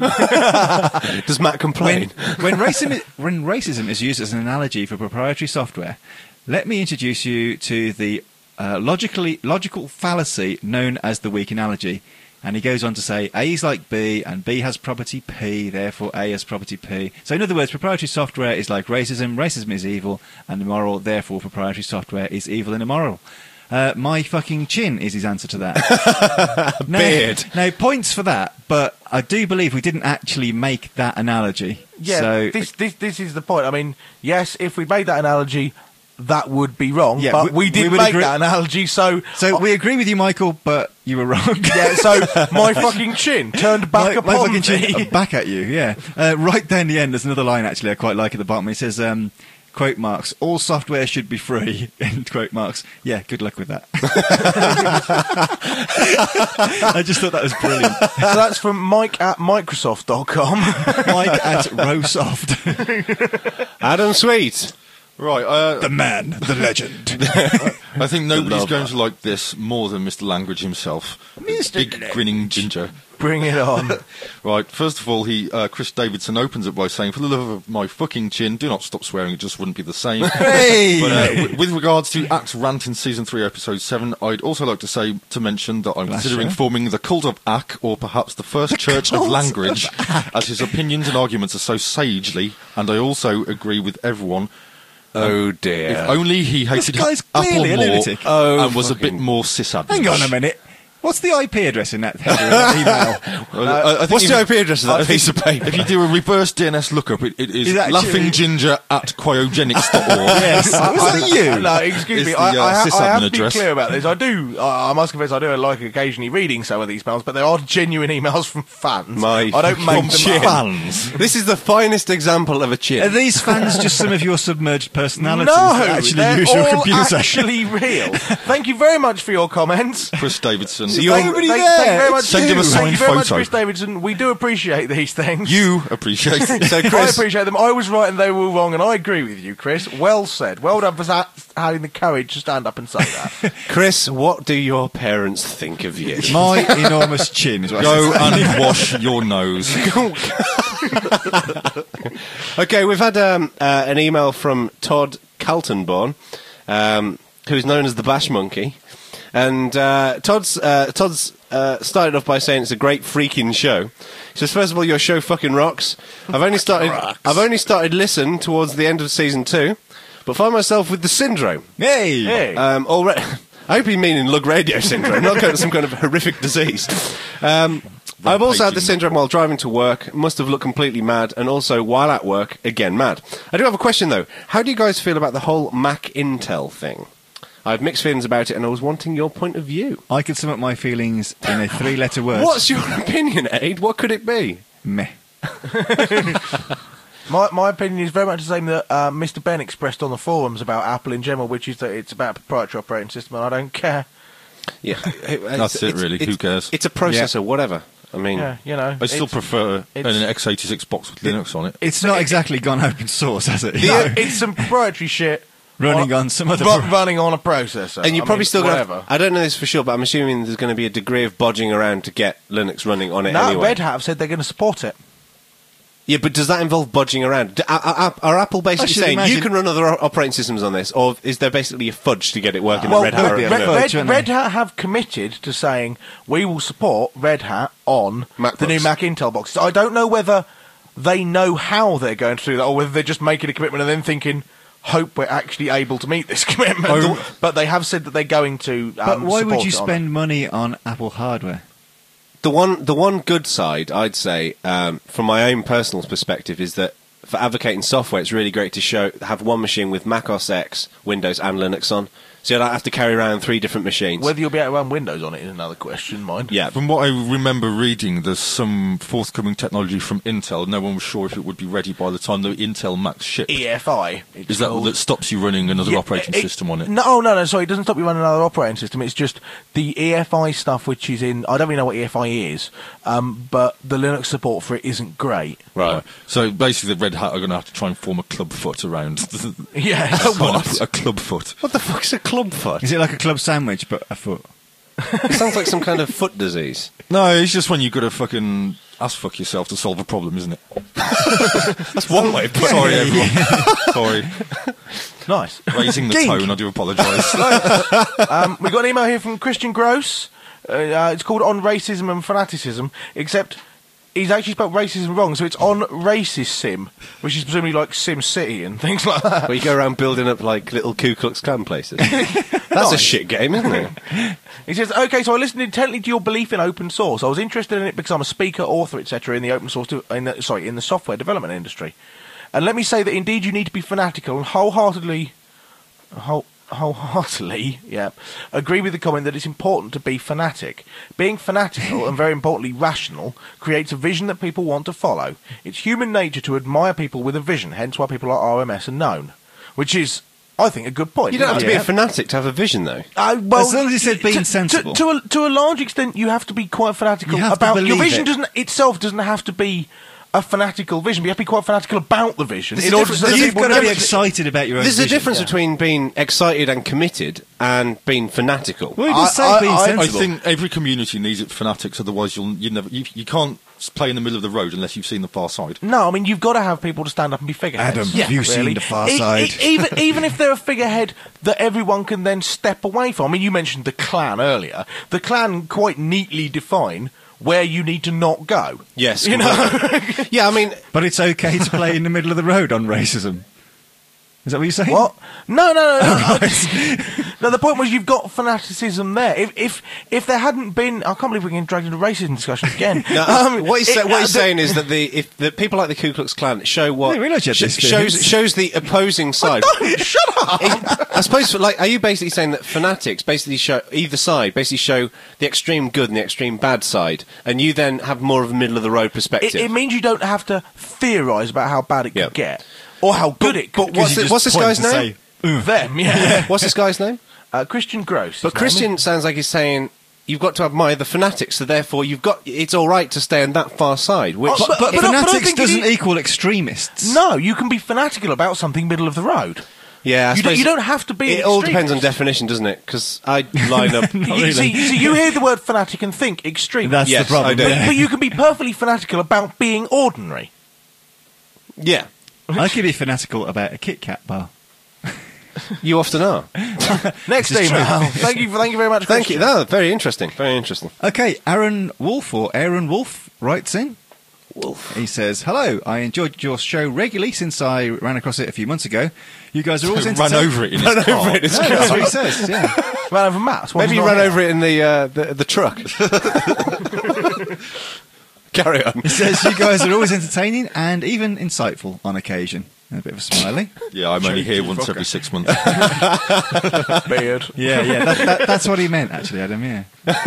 Does Matt complain? When racism is used as an analogy for proprietary software, let me introduce you to the logical fallacy known as the weak analogy. And he goes on to say, A is like B, and B has property P, therefore A has property P. So in other words, proprietary software is like racism is evil, and immoral, therefore proprietary software is evil and immoral. My fucking chin is his answer to that. Beard. Now, points for that, but I do believe we didn't actually make that analogy. Yeah, so, this is the point. I mean, yes, if we made that analogy, that would be wrong, Yeah, but we didn't would make agree- that analogy, so we agree with you, Michael, but you were wrong. yeah, so my fucking chin turned back my upon fucking chin me. back at you, yeah. Right down the end, there's another line actually I quite like at the bottom. It says, quote marks, all software should be free, end quote marks. Yeah, good luck with that. I just thought that was brilliant. So that's from Mike at Microsoft.com. Mike at Rosoft. Adam Sweet. Right, The man, the legend. I think nobody's lover. going to like this more than Mr. Language himself. Mr. Big Language. grinning ginger. Bring it on. Right, first of all, Chris Davidson opens it by saying, for the love of my fucking chin, do not stop swearing, it just wouldn't be the same. Hey! But with regards to Axe Rant in Season 3, Episode 7, I'd also like to mention that I'm Last considering show? forming the Cult of Ack, or perhaps the First Church of Language, as his opinions and arguments are so sagely, and I also agree with everyone. Oh dear. If only he hated guy's Apple clearly a more lunatic. and was a bit more sysadmin. Hang on a minute. What's the IP address in that header of that email? I think What's if- the IP address of that piece of paper? If you do a reverse DNS lookup, it is Is actually- laughingginger@cryogenics.org. Yes. Was that you? No, excuse It's me. the, I have sysadmin to be address. clear about this. I must confess, I do like occasionally reading some of these emails, but they are genuine emails from fans. My I don't make them chin. up. Fans. This is the finest example of a Are chin. these fans just some of your submerged personalities No, that actually they're use your all computer? actually real. Thank you very much for your comments. Chris Davidson. Thank you very much. Send him a Thank you signed very much, photo. Chris Davidson. We do appreciate these things. You appreciate it. So I Chris, appreciate them. I was right and they were all wrong, and I agree with you, Chris. Well said. Well done for having the courage to stand up and say that. Chris, what do your parents think of you? My enormous chin is what Go I said. and wash your nose. Okay, we've had an email from Todd Kaltenborn, who is known as the Bash Monkey, and Todd's started off by saying it's a great freaking show. He says, first of all, your show fucking rocks. I've only started listening towards the end of season 2, but find myself with the syndrome. Hey! Hey. Already. I hope you mean in lug radio syndrome, not kind of some kind of horrific disease. I've also had the syndrome while driving to work, must have looked completely mad, and also while at work, again mad. I do have a question though. How do you guys feel about the whole Mac Intel thing? I have mixed feelings about it, and I was wanting your point of view. I could sum up my feelings in a 3-letter word. What's your opinion, Aid? What could it be? Meh. My opinion is very much the same that Mr. Ben expressed on the forums about Apple in general, which is that it's about a proprietary operating system, and I don't care. Yeah, That's it, really. Who cares? It's a processor, whatever. I mean, Yeah, you know. I still prefer an it's- x86 box with Linux on it. It's not exactly gone open source, has it? No, it's some proprietary shit Running on some other... running on a processor. and you're I probably mean, still going whatever. to... I don't know this for sure, but I'm assuming there's going to be a degree of bodging around to get Linux running on it No, anyway. Red Hat have said they're going to support it. Yeah, but does that involve budging around? Are Apple basically should saying imagine- you can run other operating systems on this, or is there basically a fudge to get it working? Well, Red Hat? Red- or- Red- Red Hat have committed to saying we will support Red Hat on MacBooks. the new Mac Intel boxes. I don't know whether they know how they're going to do that, or whether they're just making a commitment and then thinking, hope we're actually able to meet this commitment. But they have said that they're going to. But why would support you it on spend money on Apple hardware? The one good side, I'd say, from my own personal perspective, is that for advocating software, it's really great to have one machine with Mac OS X, Windows, and Linux on. So you don't have to carry around 3 different machines. Whether you'll be able to run Windows on it is another question, mind. Yeah. From what I remember reading, there's some forthcoming technology from Intel. No one was sure if it would be ready by the time the Intel Macs ship. EFI. it's Is that called. that stops you running another Yeah, operating system on it? No, sorry, it doesn't stop you running another operating system. It's just the EFI stuff, which is in. I don't really know what EFI is, but the Linux support for it isn't great. Right. So basically, the Red Hat are going to have to try and form a club foot around. Yeah, A club foot. What the fuck's a club foot? Is it like a club sandwich but a foot? It sounds like some kind of foot disease. No, it's just when you've got to fucking ass fuck yourself to solve a problem, isn't it? That's one way of putting Sorry, it. everyone. Sorry. Nice. Raising the Geek. tone, I do apologise. We got an email here from Christian Gross. It's called On Racism and Fanaticism, except he's actually spelled racism wrong, so it's On Racist Sim, which is presumably like Sim City and things like that. Where you go around building up like little Ku Klux Klan places. That's a shit game, isn't it? He says, okay, so I listened intently to your belief in open source. I was interested in it because I'm a speaker, author, etc. in the open source, in the software development industry. And let me say that indeed you need to be fanatical and wholeheartedly, agree with the comment that it's important to be fanatic. Being fanatical and very importantly rational creates a vision that people want to follow. It's human nature to admire people with a vision, hence why people like RMS are known. Which is, I think, a good point. You don't have to be Yeah. a fanatic to have a vision, though. Well, As long as you said being sensible. To a large extent, you have to be quite fanatical You have to about your believe vision. it. Doesn't have to be a fanatical vision. But you have to be quite fanatical about the vision. There's In a order difference- so that You've people got to know be it's- excited about your own There's a vision. difference between being excited and committed and being fanatical. Well, you just say being I sensible. think every community needs its fanatics, otherwise you can't play in the middle of the road unless you've seen The Far Side. No, I mean you've got to have people to stand up and be figureheads. Adam, have you seen The Far Side? Even if they're a figurehead that everyone can then step away from. I mean, you mentioned the Klan earlier. The Klan quite neatly define where you need to not go. Yes, You completely. Yeah, I mean, But it's okay to play in the middle of the road on racism. Is that what you're saying? What? No. No, the point was you've got fanaticism there. If there hadn't been, I can't believe we're getting dragged into racism discussion again. no, what he's saying is that if the people like the Ku Klux Klan show what I didn't realise you had this shows the opposing side. Shut up! I suppose, are you basically saying that fanatics basically show either side, basically show the extreme good and the extreme bad side, and you then have more of a middle of the road perspective? It means you don't have to theorise about how bad it could get or how good it could. But what's this guy's name? Them, yeah. What's this guy's name? Christian Gross. But Christian sounds like he's saying you've got to admire the fanatics, so therefore it's all right to stay on that far side. Which But I don't fanatics think doesn't it- equal extremists. No, you can be fanatical about something middle of the road. yeah, I You don't suppose have to be. It an all extremist. depends on definition, doesn't it? Because I line up. You see, you hear the word fanatic and think extreme. That's Yes, the problem. I do. But you can be perfectly fanatical about being ordinary. Yeah, I could be fanatical about a Kit Kat bar. you often are. Next This is email. true. Thank you very much. Thank you. Christian. No, very interesting. Very interesting. Okay, Aaron Wolf writes in. He says, "Hello, I enjoyed your show regularly since I ran across it a few months ago. You guys are always Ran entertaining." over it in his car. over it. It's No, that's what he says. Yeah. Ran over Matt. Maybe you ran over it in the truck. Carry on. He says you guys are always entertaining and even insightful on occasion. A bit of a smiley. Yeah, I'm only here once every 6 months. Beard. Yeah. That's what he meant, actually, Adam. Yeah.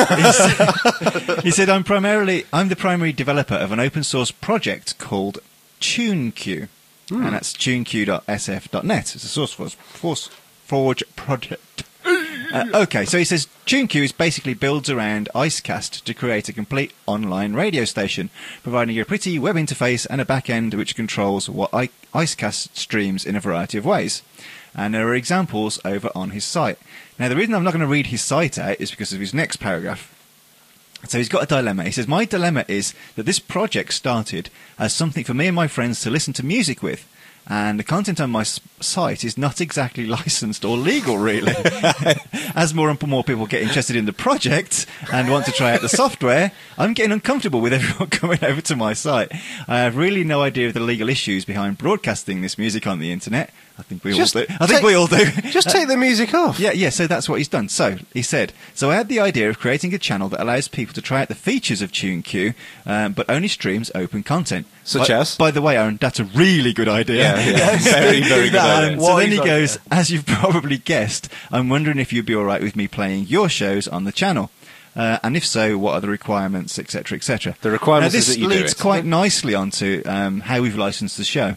He said, "I'm the primary developer of an open source project called TuneQ, and that's tuneq.sf.net. It's a SourceForge project." Okay, so he says TuneQ basically builds around Icecast to create a complete online radio station, providing a pretty web interface and a back end which controls what Icecast streams in a variety of ways. And there are examples over on his site. Now, the reason I'm not going to read his site out is because of his next paragraph. So he's got a dilemma. He says, my dilemma is that this project started as something for me and my friends to listen to music with. And the content on my site is not exactly licensed or legal, really. As more and more people get interested in the project and want to try out the software, I'm getting uncomfortable with everyone coming over to my site. I have really no idea of the legal issues behind broadcasting this music on the internet. I think we all do. Just take the music off. Yeah, so that's what he's done. So, he said, so I had the idea of creating a channel that allows people to try out the features of TuneQ, but only streams open content. By the way, Aaron, that's a really good idea. Yeah. Very, very good idea. So then he goes, as you've probably guessed, I'm wondering if you'd be all right with me playing your shows on the channel. And if so, what are the requirements, etc., etc. The requirements is that you do this leads quite nicely onto how we've licensed the show.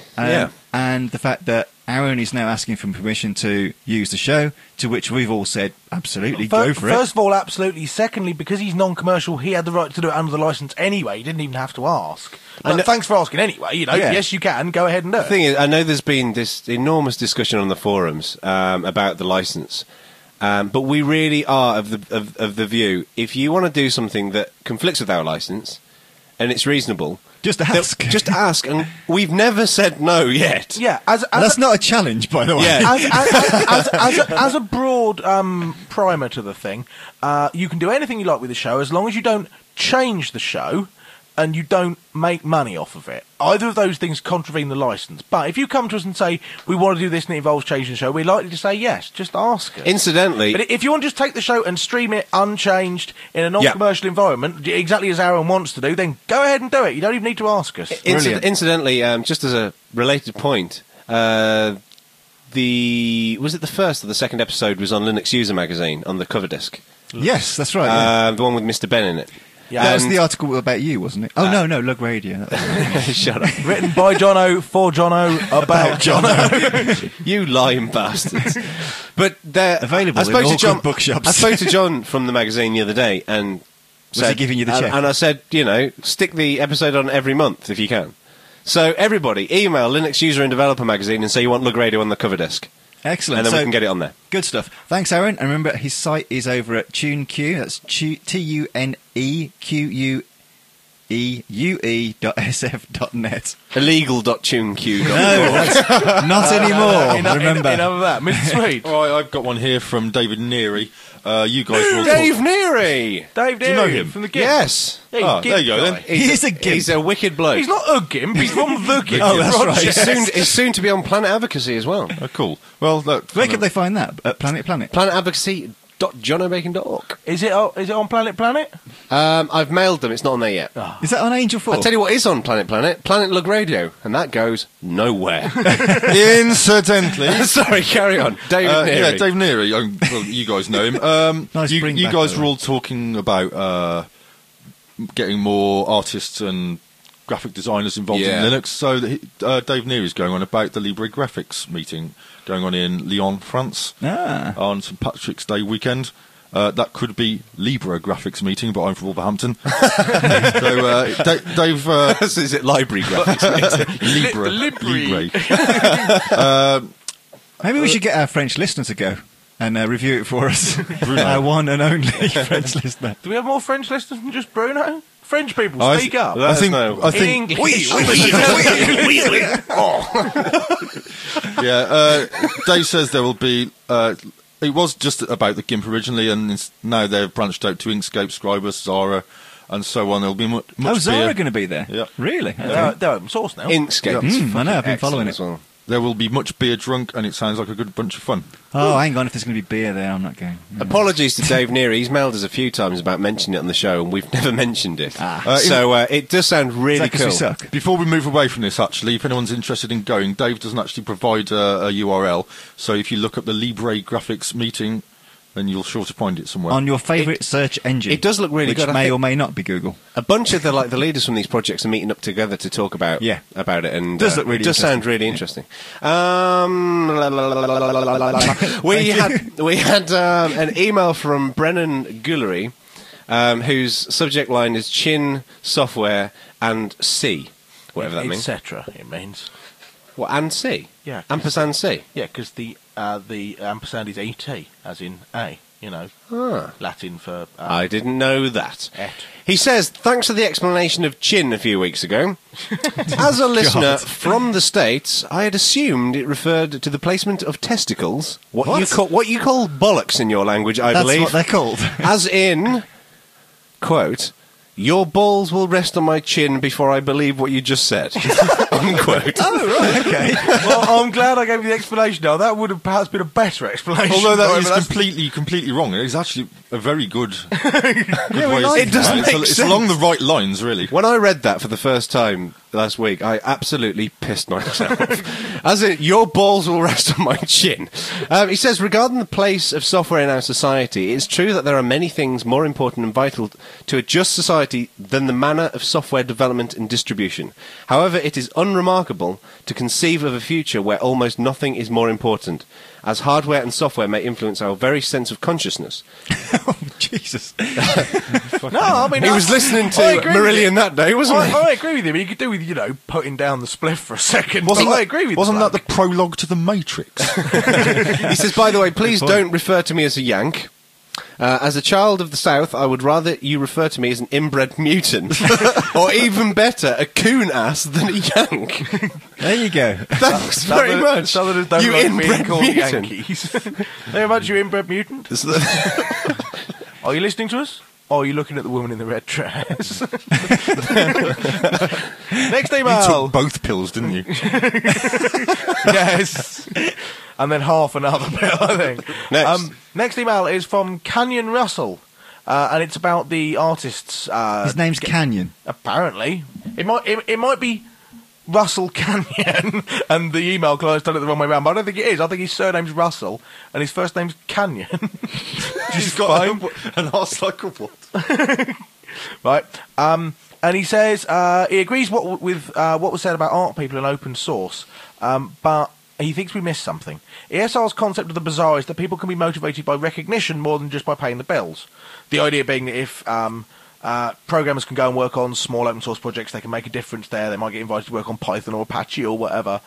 And the fact that Aaron is now asking for permission to use the show, to which we've all said, absolutely, go for it. First of all, absolutely. Secondly, because he's non-commercial, he had the right to do it under the licence anyway. He didn't even have to ask. But thanks for asking anyway. Yes, you can. Go ahead and do it. The thing is, I know there's been this enormous discussion on the forums about the licence. But we really are of the view, if you want to do something that conflicts with our licence, and it's reasonable, just ask. Just ask, and we've never said no yet. Yeah, that's not a challenge, by the way. Yeah. As a broad primer to the thing, you can do anything you like with the show as long as you don't change the show and you don't make money off of it. Either of those things contravene the licence. But if you come to us and say, we want to do this and it involves changing the show, we're likely to say yes. Just ask us. Incidentally... But if you want to just take the show and stream it unchanged in a non-commercial environment, exactly as Aaron wants to do, then go ahead and do it. You don't even need to ask us. Incidentally, just as a related point, was it the first or the second episode was on Linux User Magazine, on the cover disc? Yes, that's right. The one with Mr. Ben in it. Yeah, that was the article about you, wasn't it? Oh, no, Lug Radio. Shut up. Written by Jono, for Jono, about Jono. You lying bastards. But they're available in all good bookshops. I spoke to John from the magazine the other day and was he giving you the check? And I said, stick the episode on every month if you can. So everybody, email Linux User and Developer Magazine and say you want Lug Radio on the cover disc. Excellent. And then we can get it on there. Good stuff. Thanks, Aaron. And remember, his site is over at TuneQ. That's TuneQue.sf.net. Illegal.tuneq. No, that's not anymore. Remember. Enough of that. Mr. Sweet. All right, I've got one here from David Neary. You guys will Dave talk... Neary! Dave Neary. Do you know him? From the GIMP. Yes. There you go, then. He's a GIMP. He's a wicked bloke. He's not a GIMP, he's from the GIMP. Oh, that's right. He's soon to be on Planet Advocacy as well. Oh, cool. Well, look... Where could they find that? At Planet? planetadvocacy.johnobacon.org. Is it on Planet? I've mailed them. It's not on there yet. Oh. Is that on Angel 4? I'll tell you what is on Planet Lug Radio, and that goes nowhere. Incidentally... Sorry, carry on. David Neary. Yeah, Dave Neary. Well, you guys know him. Nice you bring back, guys though. were all talking about getting more artists and graphic designers involved in Linux. So Dave Neary is going on about the Libre Graphics meeting going on in Lyon, France, on St Patrick's Day weekend. That could be Libre Graphics meeting, but I'm from Wolverhampton. So Dave... So is it Library Graphics? Libre. Maybe we should get our French listener to go and review it for us. Our one and only French listener. Do we have more French listeners than just Bruno? French people, speak up. I think English. Dave says there will be... it was just about the GIMP originally, and now they've branched out to Inkscape, Scribus, Zara, and so on. There'll be much Zara going to be there? Yeah. Really? They're open source now. Inkscape. I know, I've been following it. as well. There will be much beer drunk, and it sounds like a good bunch of fun. Oh, hang on, if there's going to be beer there, I'm not going. Apologies to Dave Neary. He's mailed us a few times about mentioning it on the show, and we've never mentioned it. So it does sound really cool. We suck? Before we move away from this, actually, if anyone's interested in going, Dave doesn't actually provide a URL. So if you look up the Libre Graphics meeting, then you'll sure to find it somewhere. On your favourite search engine. It does look really good. Which may or may not be Google. A bunch of the leaders from these projects are meeting up together to talk about it, and does look really it does sound really interesting. We had an email from Brennan Guillery, whose subject line is Chin Software and C, whatever that means. Etc. It means. What, and C? Yeah. Ampersand C. Yeah, because the ampersand is ET, as in A. Latin for... I didn't know that. Et. He says, thanks for the explanation of chin a few weeks ago. As a listener from the States, I had assumed it referred to the placement of testicles. What you call bollocks in your language, I believe. That's what they're called. As in, quote, your balls will rest on my chin before I believe what you just said. Unquote. Oh, right, okay. Well, I'm glad I gave you the explanation now. That would have perhaps been a better explanation. Although that Right, is but that's- completely wrong. It is actually a very good, good way it does make it's sense. along the right lines, really. When I read that for the first time last week, I absolutely pissed myself. As in, your balls will rest on my chin. He says, regarding the place of software in our society, it's true that there are many things more important and vital to a just society than the manner of software development and distribution. However, it is unremarkable to conceive of a future where almost nothing is more important, as hardware and software may influence our very sense of consciousness. Oh, Jesus. No, I mean... He was listening I to agree with Marillion you. that day, wasn't he? I agree with you, but you could do with, putting down the spliff for a second. I agree with you. Wasn't that the prologue to the Matrix? He says, by the way, please don't refer to me as a Yank. As a child of the South, I would rather you refer to me as an inbred mutant. Or even better, a coon ass than a Yank. There you go. Thanks very much. Southerners don't You like being inbred called mutant. Yankees. Very much, you inbred mutant. Are you listening to us? Or are you looking at the woman in the red dress? Next You email. took both pills, didn't you? Yes. And then half another pill, I think. Next. Next email is from Canyon Russell. And it's about the artists. His name's Canyon. Apparently. It might be Russell Canyon, and the email client's done it the wrong way around, but I don't think it is. I think his surname's Russell, and his first name's Canyon. She's got an arse like a what? Right. And he says he agrees with what was said about art people and open source, but he thinks we missed something. ESR's concept of the bazaar is that people can be motivated by recognition more than just by paying the bills. The idea being that if programmers can go and work on small open source projects, they can make a difference there. They might get invited to work on Python or Apache or whatever.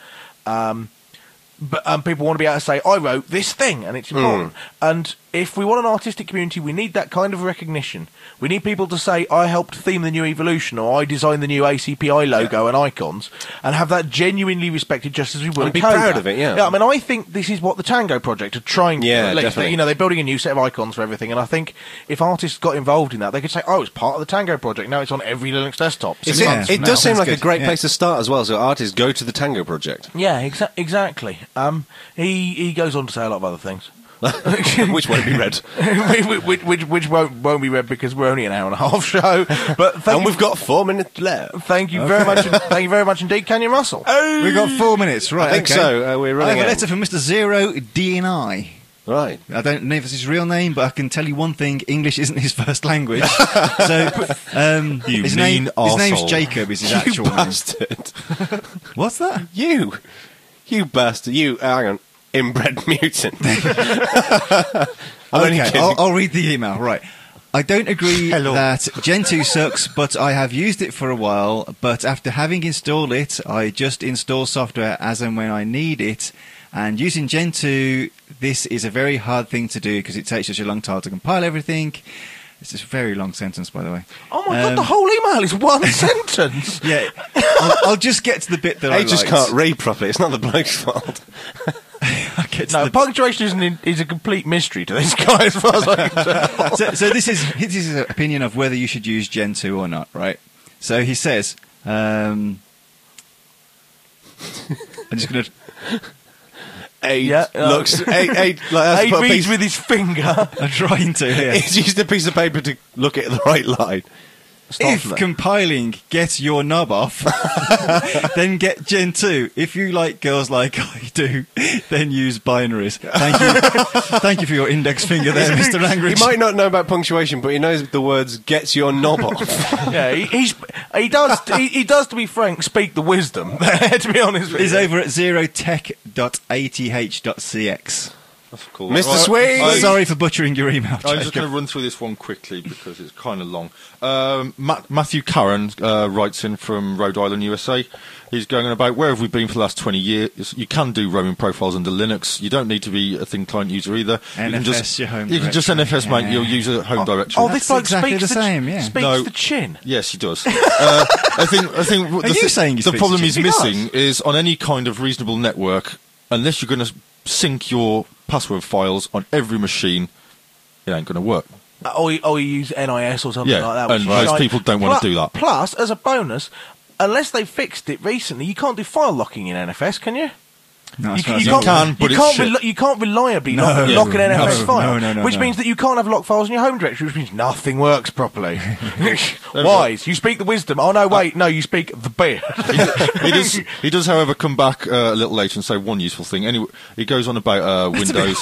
But people want to be able to say, I wrote this thing, and it's important. And if we want an artistic community, we need that kind of recognition. We need people to say, I helped theme the new Evolution, or I designed the new ACPI logo and icons, and have that genuinely respected just as we would And a be coder. proud of it, yeah. I mean, I think this is what the Tango project are trying to do. Yeah, At least. definitely. You know, they're building a new set of icons for everything, and I think if artists got involved in that, they could say, oh, it's part of the Tango project. Now it's on every Linux desktop. It does seem like a great Yeah. place to start as well, so artists go to the Tango project. Yeah, exactly. He goes on to say a lot of other things. Which won't be read. which won't be read because we're only an hour and a half show. But And we've got 4 minutes left. thank you very much. Thank you very much indeed, Canyon Russell. We've got 4 minutes, right? I think okay. so. We're I running have a out. letter from Mr. Zero DNI. Right. I don't know if it's his real name, but I can tell you one thing: English isn't his first language. So You his mean name's arsehole. Jacob. Is his You actual name? bastard. What's that? You bastard. Hang on. Inbred mutant. I'm only Okay, kidding. I'll read the email. Right. I don't agree that Gentoo sucks, but I have used it for a while. But after having installed it, I just install software as and when I need it. And using Gentoo, this is a very hard thing to do because it takes such a long time to compile everything. It's a very long sentence, by the way. Oh my god, the whole email is one sentence. Yeah, I'll just get to the bit that I I just liked. can't read properly. It's not the bloke's fault. I'll get to No, the punctuation is a complete mystery to this guy as far as I can tell. so this is his opinion of whether you should use Gentoo or not, right? So he says, I'm just going to... Aid Yeah, looks. Aid like, He reads with his finger. I'm trying to here. He's used a piece of paper to look at the right line. If compiling gets your knob off, then get Gentoo. If you like girls like I do, then use binaries. Thank you for your index finger there, Mr. He Langridge. might not know about punctuation, but he knows the words "gets your knob off." Yeah, he does. He does. To be frank, speak the wisdom. To be honest with He's you. over at zerotech.ath.cx. That's cool. Mr. Sweet! Sorry for butchering your email. I'm just Jacob. going to run through this one quickly because it's kind of long. Matthew Curran writes in from Rhode Island, USA. He's going on about, where have we been for the last 20 years? You can do roaming profiles under Linux. You don't need to be a thin client user either. NFS, your home You can just directory. NFS, mate, your user home directory. Oh, this bloke exactly speaks the same, yeah. Speaks No. the chin. Yes, he does. I think you saying he the speaks problem to he's you? He missing is on any kind of reasonable network, unless you're going to sync your password files on every machine, it ain't going to work. Or you use NIS or something Yeah, like that. which and is most shite. people don't want to do that. Plus, as a bonus, unless they fixed it recently, you can't do file locking in NFS, can you? No, as far as you I'm can, aware. but it's shit. You can't reliably No. lock an Yeah. NFS No, file, no, which no. means that you can't have locked files in your home directory, which means nothing works properly. Wise, you speak the wisdom. Oh no, wait, no, you speak the beard. He does, however, come back a little later and say one useful thing. Anyway, he goes on about Windows.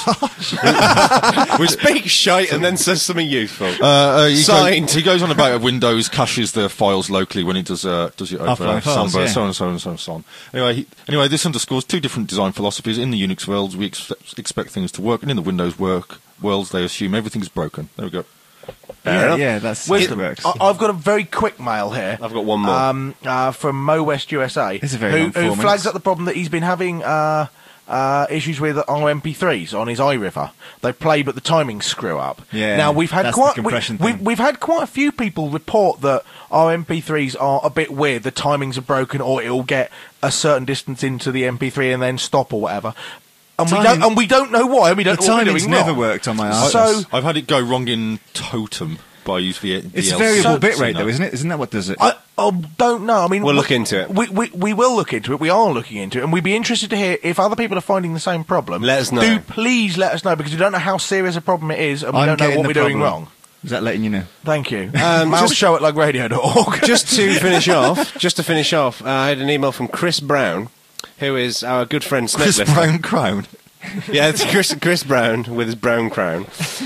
We speak shite and then says something useful. Signed. He goes on about Windows caches the files locally when he does it over Offline files, Samba, yeah. so on and so on and so on and so on. Anyway, this underscores two different design philosophies. In the Unix world, we expect things to work, and in the Windows worlds, they assume everything's broken. There we go. Yeah, that's Wisdom. it works. I've got a very quick mail here. I've got one more. From Mo West USA, It's a very long 4 who minutes. flags up the problem that he's been having issues with our MP3s on his iRiver. They play, but the timings screw up. Yeah, Now we've had that's quite the compression we, thing. we've had quite a few people report that our MP3s are a bit weird. The timings are broken, or it'll get a certain distance into the MP3 and then stop or whatever. And we don't know why. We The don't know what we're timing's doing never wrong. worked on my So- artists. I've had it go wrong in Totem by using VLC. It's variable bitrate, though, isn't it? Isn't that what does it? I don't know. I mean, We'll look into it. We will look into it. We are looking into it, and we'd be interested to hear if other people are finding the same problem. Let us know. Do please let us know, because we don't know how serious a problem it is, and we I'm don't know getting what we're the doing problem. wrong. Is that letting you know? Thank you. Just- Show at lugradio.org. Just to finish off, I had an email from Chris Brown, who is our good friend Chris Snetlifter. Brown Crown. Yeah, it's Chris Brown with his brown crown.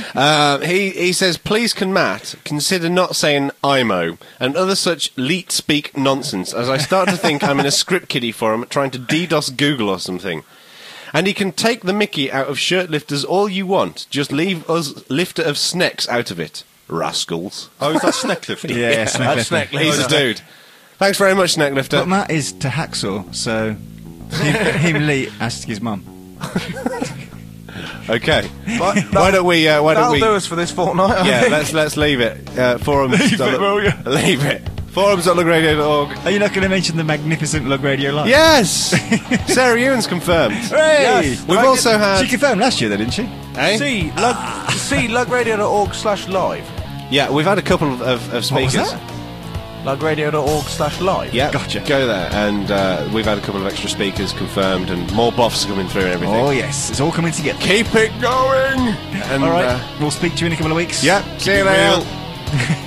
He says, please can Matt consider not saying IMO and other such leet speak nonsense, as I start to think I'm in a script kiddie forum trying to DDoS Google or something. And he can take the mickey out of shirt lifters all you want, just leave us lifter of snecks out of it. Rascals. Oh, is that Snecklifter? Yeah, That's Sneck. He's a dude. Thanks very much, Snecklifter. But Matt is to hacksaw, so him Lee asked his mum. Okay. Why don't we... That'll do us for this fortnight. I Yeah, think. let's leave it. Forums. Leave it, will you? Leave it. Forums.lugradio.org. Are you not going to mention the magnificent Lug Radio Live? Yes! Sarah Ewan's confirmed. Hooray! Yes. We've also had... She confirmed last year, though, didn't she? Eh? See lugradio.org/live. Yeah, we've had a couple of speakers. What was that? lugradio.org/live. Yeah, Gotcha. Go there. And we've had a couple of extra speakers confirmed and more buffs coming through and everything. Oh, yes. It's all coming together. Keep it going! And, All right. We'll speak to you in a couple of weeks. yeah, see you Keep it later. real.